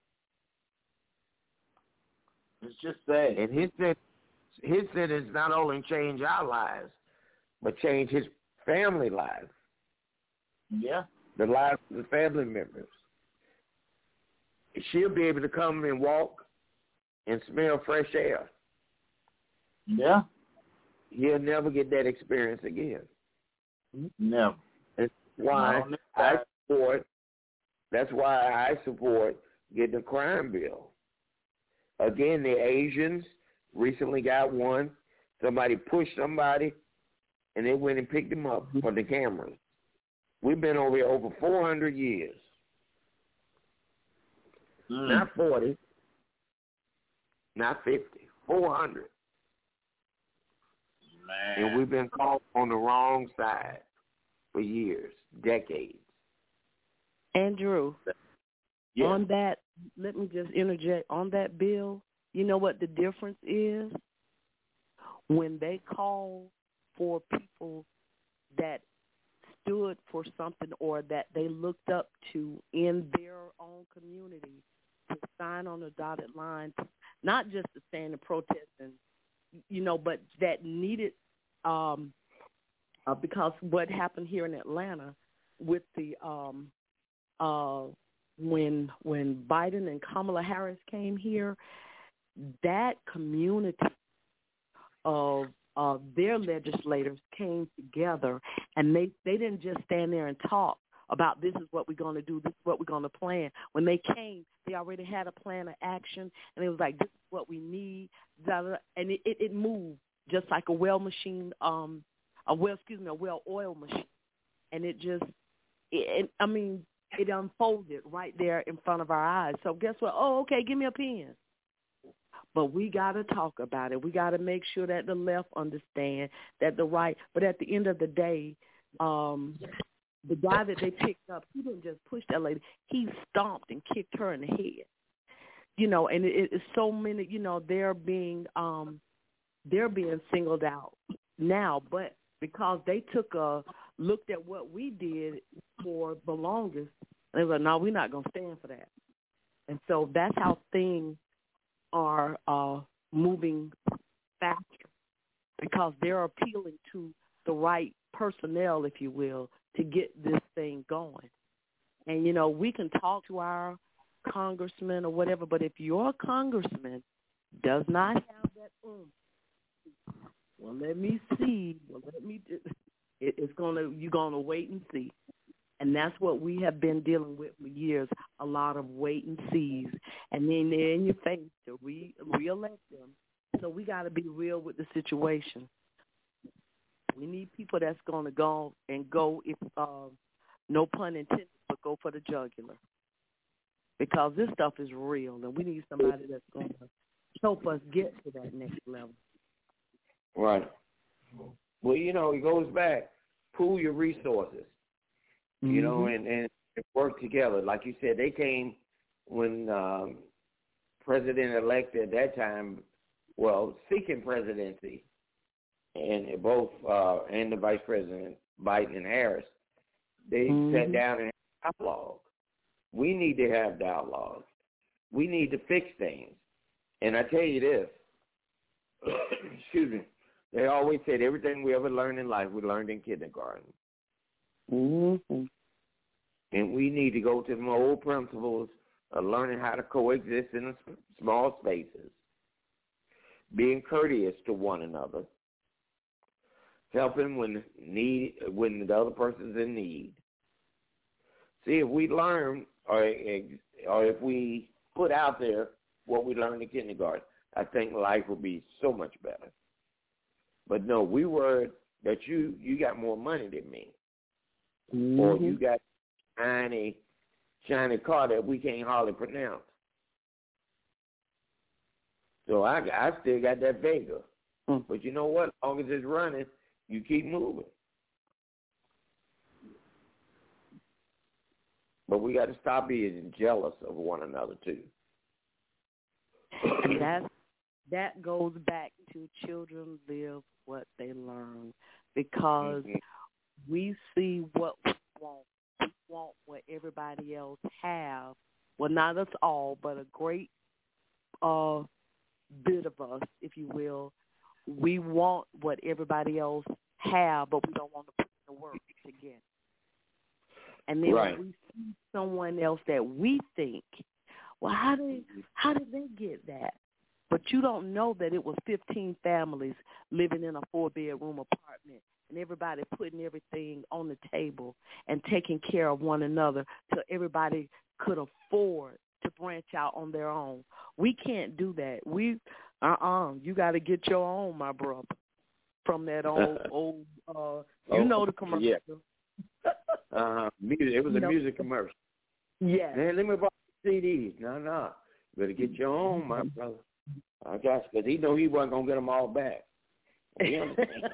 It's just sad. And his sentence not only changed our lives, but changed his family lives. Yeah. The lives of the family members. She'll be able to come and walk and smell fresh air. Yeah. He'll never get that experience again. Never. That's why I support getting a crime bill. Again, the Asians recently got one. Somebody pushed somebody, and they went and picked them up for the cameras. We've been over here over 400 years. Not 40, not 50, 400. Man. And we've been caught on the wrong side for years, decades. Andrew, yes. On that, let me just interject. On that bill, you know what the difference is? When they call for people that stood for something or that they looked up to in their own community to sign on a dotted line, not just to stand and protest and, but that needed, because what happened here in Atlanta with the, when Biden and Kamala Harris came here, that community of their legislators came together, and they didn't just stand there and talk about this is what we're going to do, this is what we're going to plan. When they came, they already had a plan of action, and it was like, this is what we need, and it moved just like a well-oiled machine, and it unfolded right there in front of our eyes. So guess what? Oh, okay, give me a pen. But we got to talk about it. We got to make sure that the left understand, that the right. But at the end of the day, the guy that they picked up, he didn't just push that lady. He stomped and kicked her in the head. and it's so many, they're being singled out now, but because they looked at what we did for the longest, they were like, no, we're not going to stand for that. And so that's how things are moving faster, because they're appealing to the right personnel, if you will, to get this thing going. And, we can talk to our congressman or whatever, but if your congressman does not have that well, let me see. Well, you're gonna wait and see, and that's what we have been dealing with for years. A lot of wait and sees, and then they're in your face to reelect them. So we got to be real with the situation. We need people that's gonna go, if no pun intended, but go for the jugular, because this stuff is real, and we need somebody that's gonna help us get to that next level. Right. Well, it goes back. Pool your resources, and work together. Like you said, they came when President-elect at that time, seeking presidency, and both and the Vice President, Biden and Harris, they sat down and had dialogue. We need to have dialogue. We need to fix things. And I tell you this, excuse me, they always said everything we ever learned in life, we learned in kindergarten. Mm-hmm. And we need to go to the old principles of learning how to coexist in small spaces, being courteous to one another, helping when the other person's in need. See, if we learn or if we put out there what we learned in kindergarten, I think life will be so much better. But no, we worried that you got more money than me, or you got shiny car that we can't hardly pronounce. So I still got that finger. But you know what? As long as it's running, you keep moving. But we got to stop being jealous of one another too. And that goes back to children live what they learn, because we see what we want. We want what everybody else have. Well, not us all, but a great bit of us, if you will. We want what everybody else have, but we don't want to put in the work to get it. And then when we see someone else that we think, well, how did they get that? But you don't know that it was 15 families living in a 4-bedroom apartment, and everybody putting everything on the table and taking care of one another till everybody could afford to branch out on their own. We can't do that. You got to get your own, my brother, from that old the commercial. Yeah. It was a music commercial. Yeah. Man, let me buy CDs. No. You better get your own, my brother. I guess, because he knew he wasn't going to get them all back. You understand?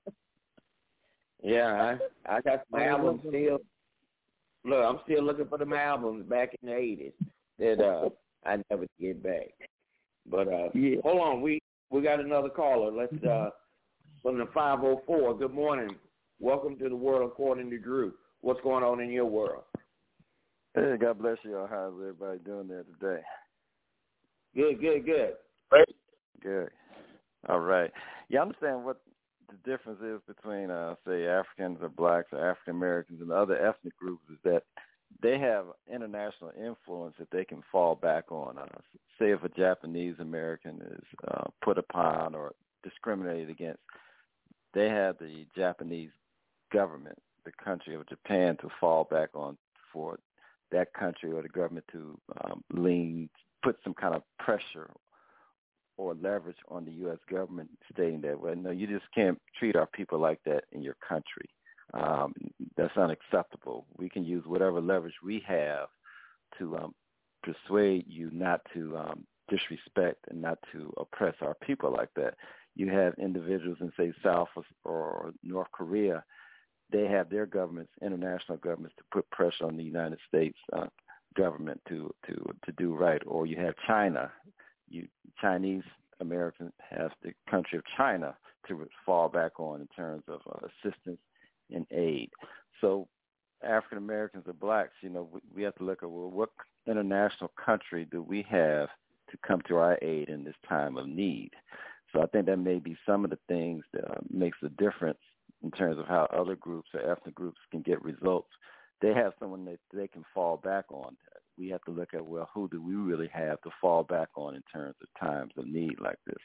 Yeah, I got my albums still. Look, I'm still looking for them albums back in the 80s that I never get back. But hold on, we got another caller. Let's from the 504. Good morning. Welcome to the World According to Drew. What's going on in your world? Hey, God bless you all. How's everybody doing there today? Good. Good. All right. You understand what the difference is between, say, Africans or blacks or African Americans and other ethnic groups is that they have international influence that they can fall back on. Say if a Japanese American is put upon or discriminated against, they have the Japanese government, the country of Japan, to fall back on for that country or the government to put some kind of pressure or leverage on the U.S. government, stating that, well, no, you just can't treat our people like that in your country. That's unacceptable. We can use whatever leverage we have to persuade you not to disrespect and not to oppress our people like that. You have individuals in, say, South or North Korea. They have their governments, international governments, to put pressure on the United States government to do right. Or you have China. Chinese Americans have the country of China to fall back on in terms of assistance and aid. So African Americans or blacks, we have to look at, well, what international country do we have to come to our aid in this time of need? So I think that may be some of the things that makes a difference in terms of how other groups or ethnic groups can get results. They have someone that they can fall back on. We have to look at, well, who do we really have to fall back on in terms of times of need like this?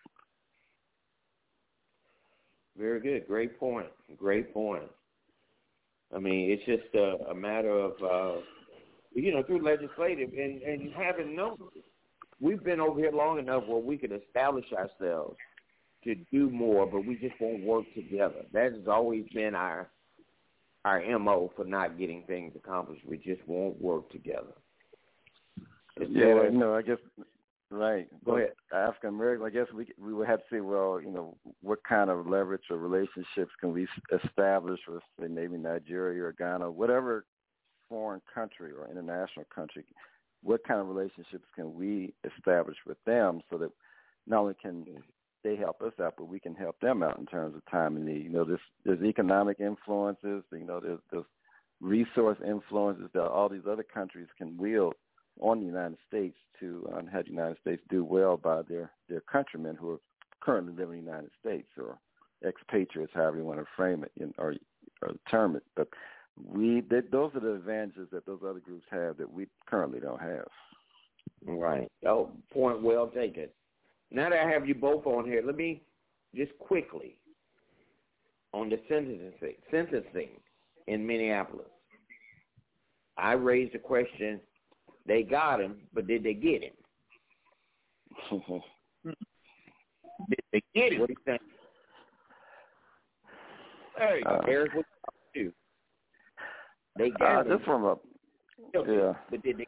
Very good. Great point. Great point. I mean, it's just a matter of, through legislative and having numbers. We've been over here long enough where we can establish ourselves to do more, but we just won't work together. That has always been our MO for not getting things accomplished. We just won't work together. I guess, right. Go ahead. African American, I guess we would have to say, well, what kind of leverage or relationships can we establish with, say, maybe Nigeria or Ghana, whatever foreign country or international country, what kind of relationships can we establish with them so that not only can they help us out, but we can help them out in terms of time and need. There's economic influences, there's resource influences that all these other countries can wield on the United States to have the United States do well by their countrymen who are currently living in the United States, or expatriates, however you want to frame it or term it. But those are the advantages that those other groups have that we currently don't have. Right. Oh, point well taken. Now that I have you both on here, let me just quickly on the sentencing in Minneapolis. I raised the question, they got him, but did they get him? Did they get him? What do you think? Hey, Eric, what do you do? They got him. Just from a, yeah. But did they?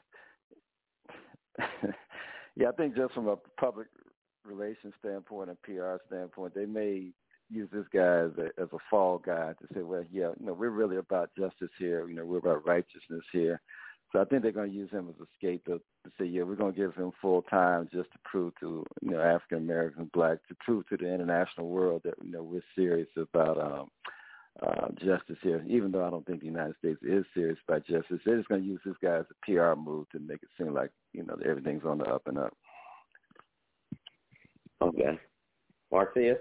Yeah, I think just from a public relations standpoint and PR standpoint, they may use this guy as a fall guy to say, well, yeah, we're really about justice here. We're about righteousness here. So I think they're going to use him as a scapegoat to say, yeah, we're going to give him full time just to prove to African Americans, blacks, to prove to the international world that we're serious about justice here. Even though I don't think the United States is serious about justice, they're just going to use this guy as a PR move to make it seem like that everything's on the up and up. Okay, Marcia,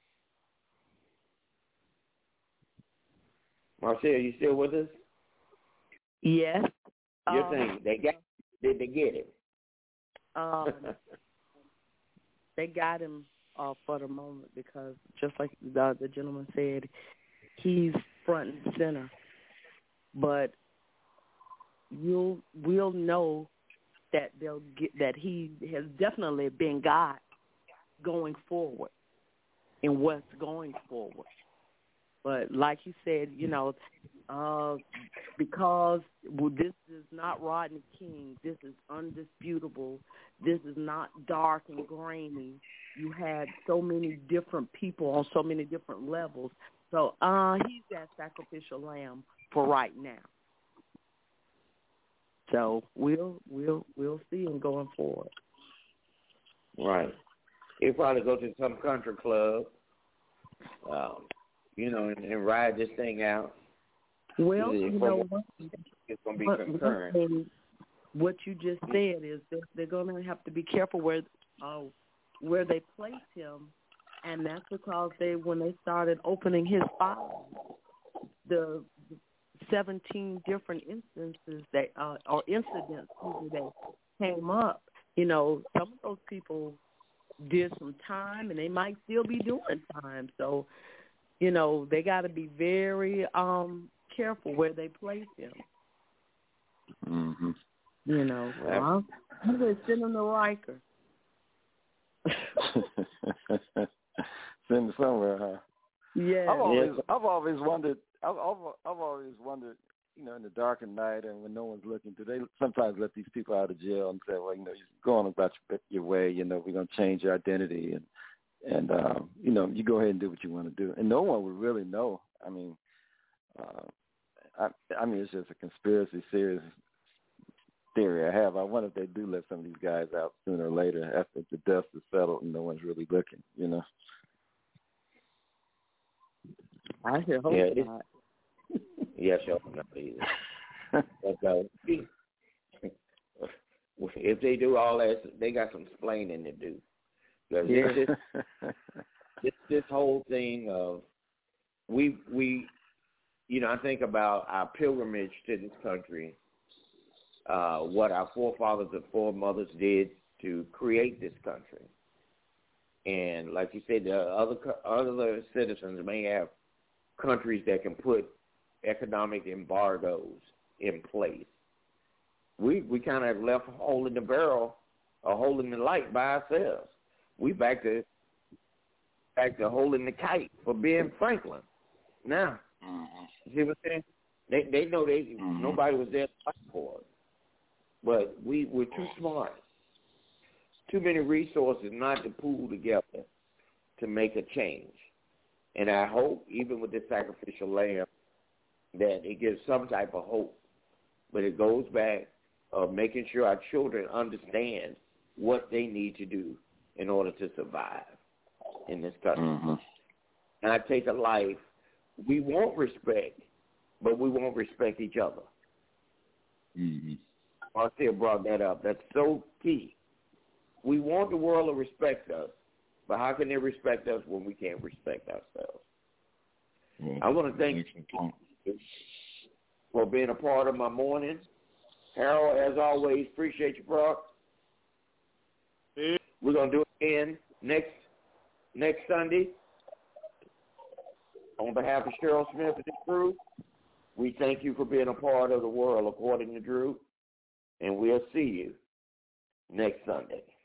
you still with us? Yes. You're saying did they get him? They got him for the moment because, just like the gentleman said, he's front and center. But we'll know that that he has definitely been God going forward and what's going forward. But like you said, because this is not Rodney King, this is undisputable, this is not dark and grainy. You had so many different people on so many different levels. So he's that sacrificial lamb for right now. So we'll see him going forward. Right. He'll probably go to some country club, and ride this thing out. Well, it's going to be concurrent. What you just said is that they're going to have to be careful where they place him, and that's because when they started opening his file, the 17 different instances that incidents that came up. Some of those people did some time, and they might still be doing time. So, they got to be very careful where they place him. Mm-hmm. I'm going to send him to Riker. Send him somewhere, huh? Yeah. I've always wondered. In the dark of night and when no one's looking, do they sometimes let these people out of jail and say, well, you go on about your way, we're going to change your identity and you go ahead and do what you want to do. And no one would really know. I mean, it's just a conspiracy theory I have. I wonder if they do let some of these guys out sooner or later after the dust is settled and no one's really looking, you know. I should hope not. Yeah, sure not either. But, if they do all that, they got some explaining to do. Because this whole thing of we I think about our pilgrimage to this country, what our forefathers and foremothers did to create this country. And like you said, the other citizens may have countries that can put economic embargoes in place. We kind of left a hole in the barrel, a hole in the light by ourselves. We back to holding the kite for Ben Franklin. Now, see what I'm saying? They know nobody was there to fight for it. But we're too smart. Too many resources not to pool together to make a change. And I hope, even with the sacrificial lamb, that it gives some type of hope. But it goes back of making sure our children understand what they need to do in order to survive in this country. And I take a life, we won't respect, but we won't respect each other. Marcia brought that up. That's so key. We want the world to respect us, but how can they respect us when we can't respect ourselves? I want to thank you for being a part of my morning. Harold, as always, appreciate you, bro. We're going to do it again next Sunday. On behalf of Cheryl Smith and the crew, we thank you for being a part of the world according to Drew, and we'll see you next Sunday.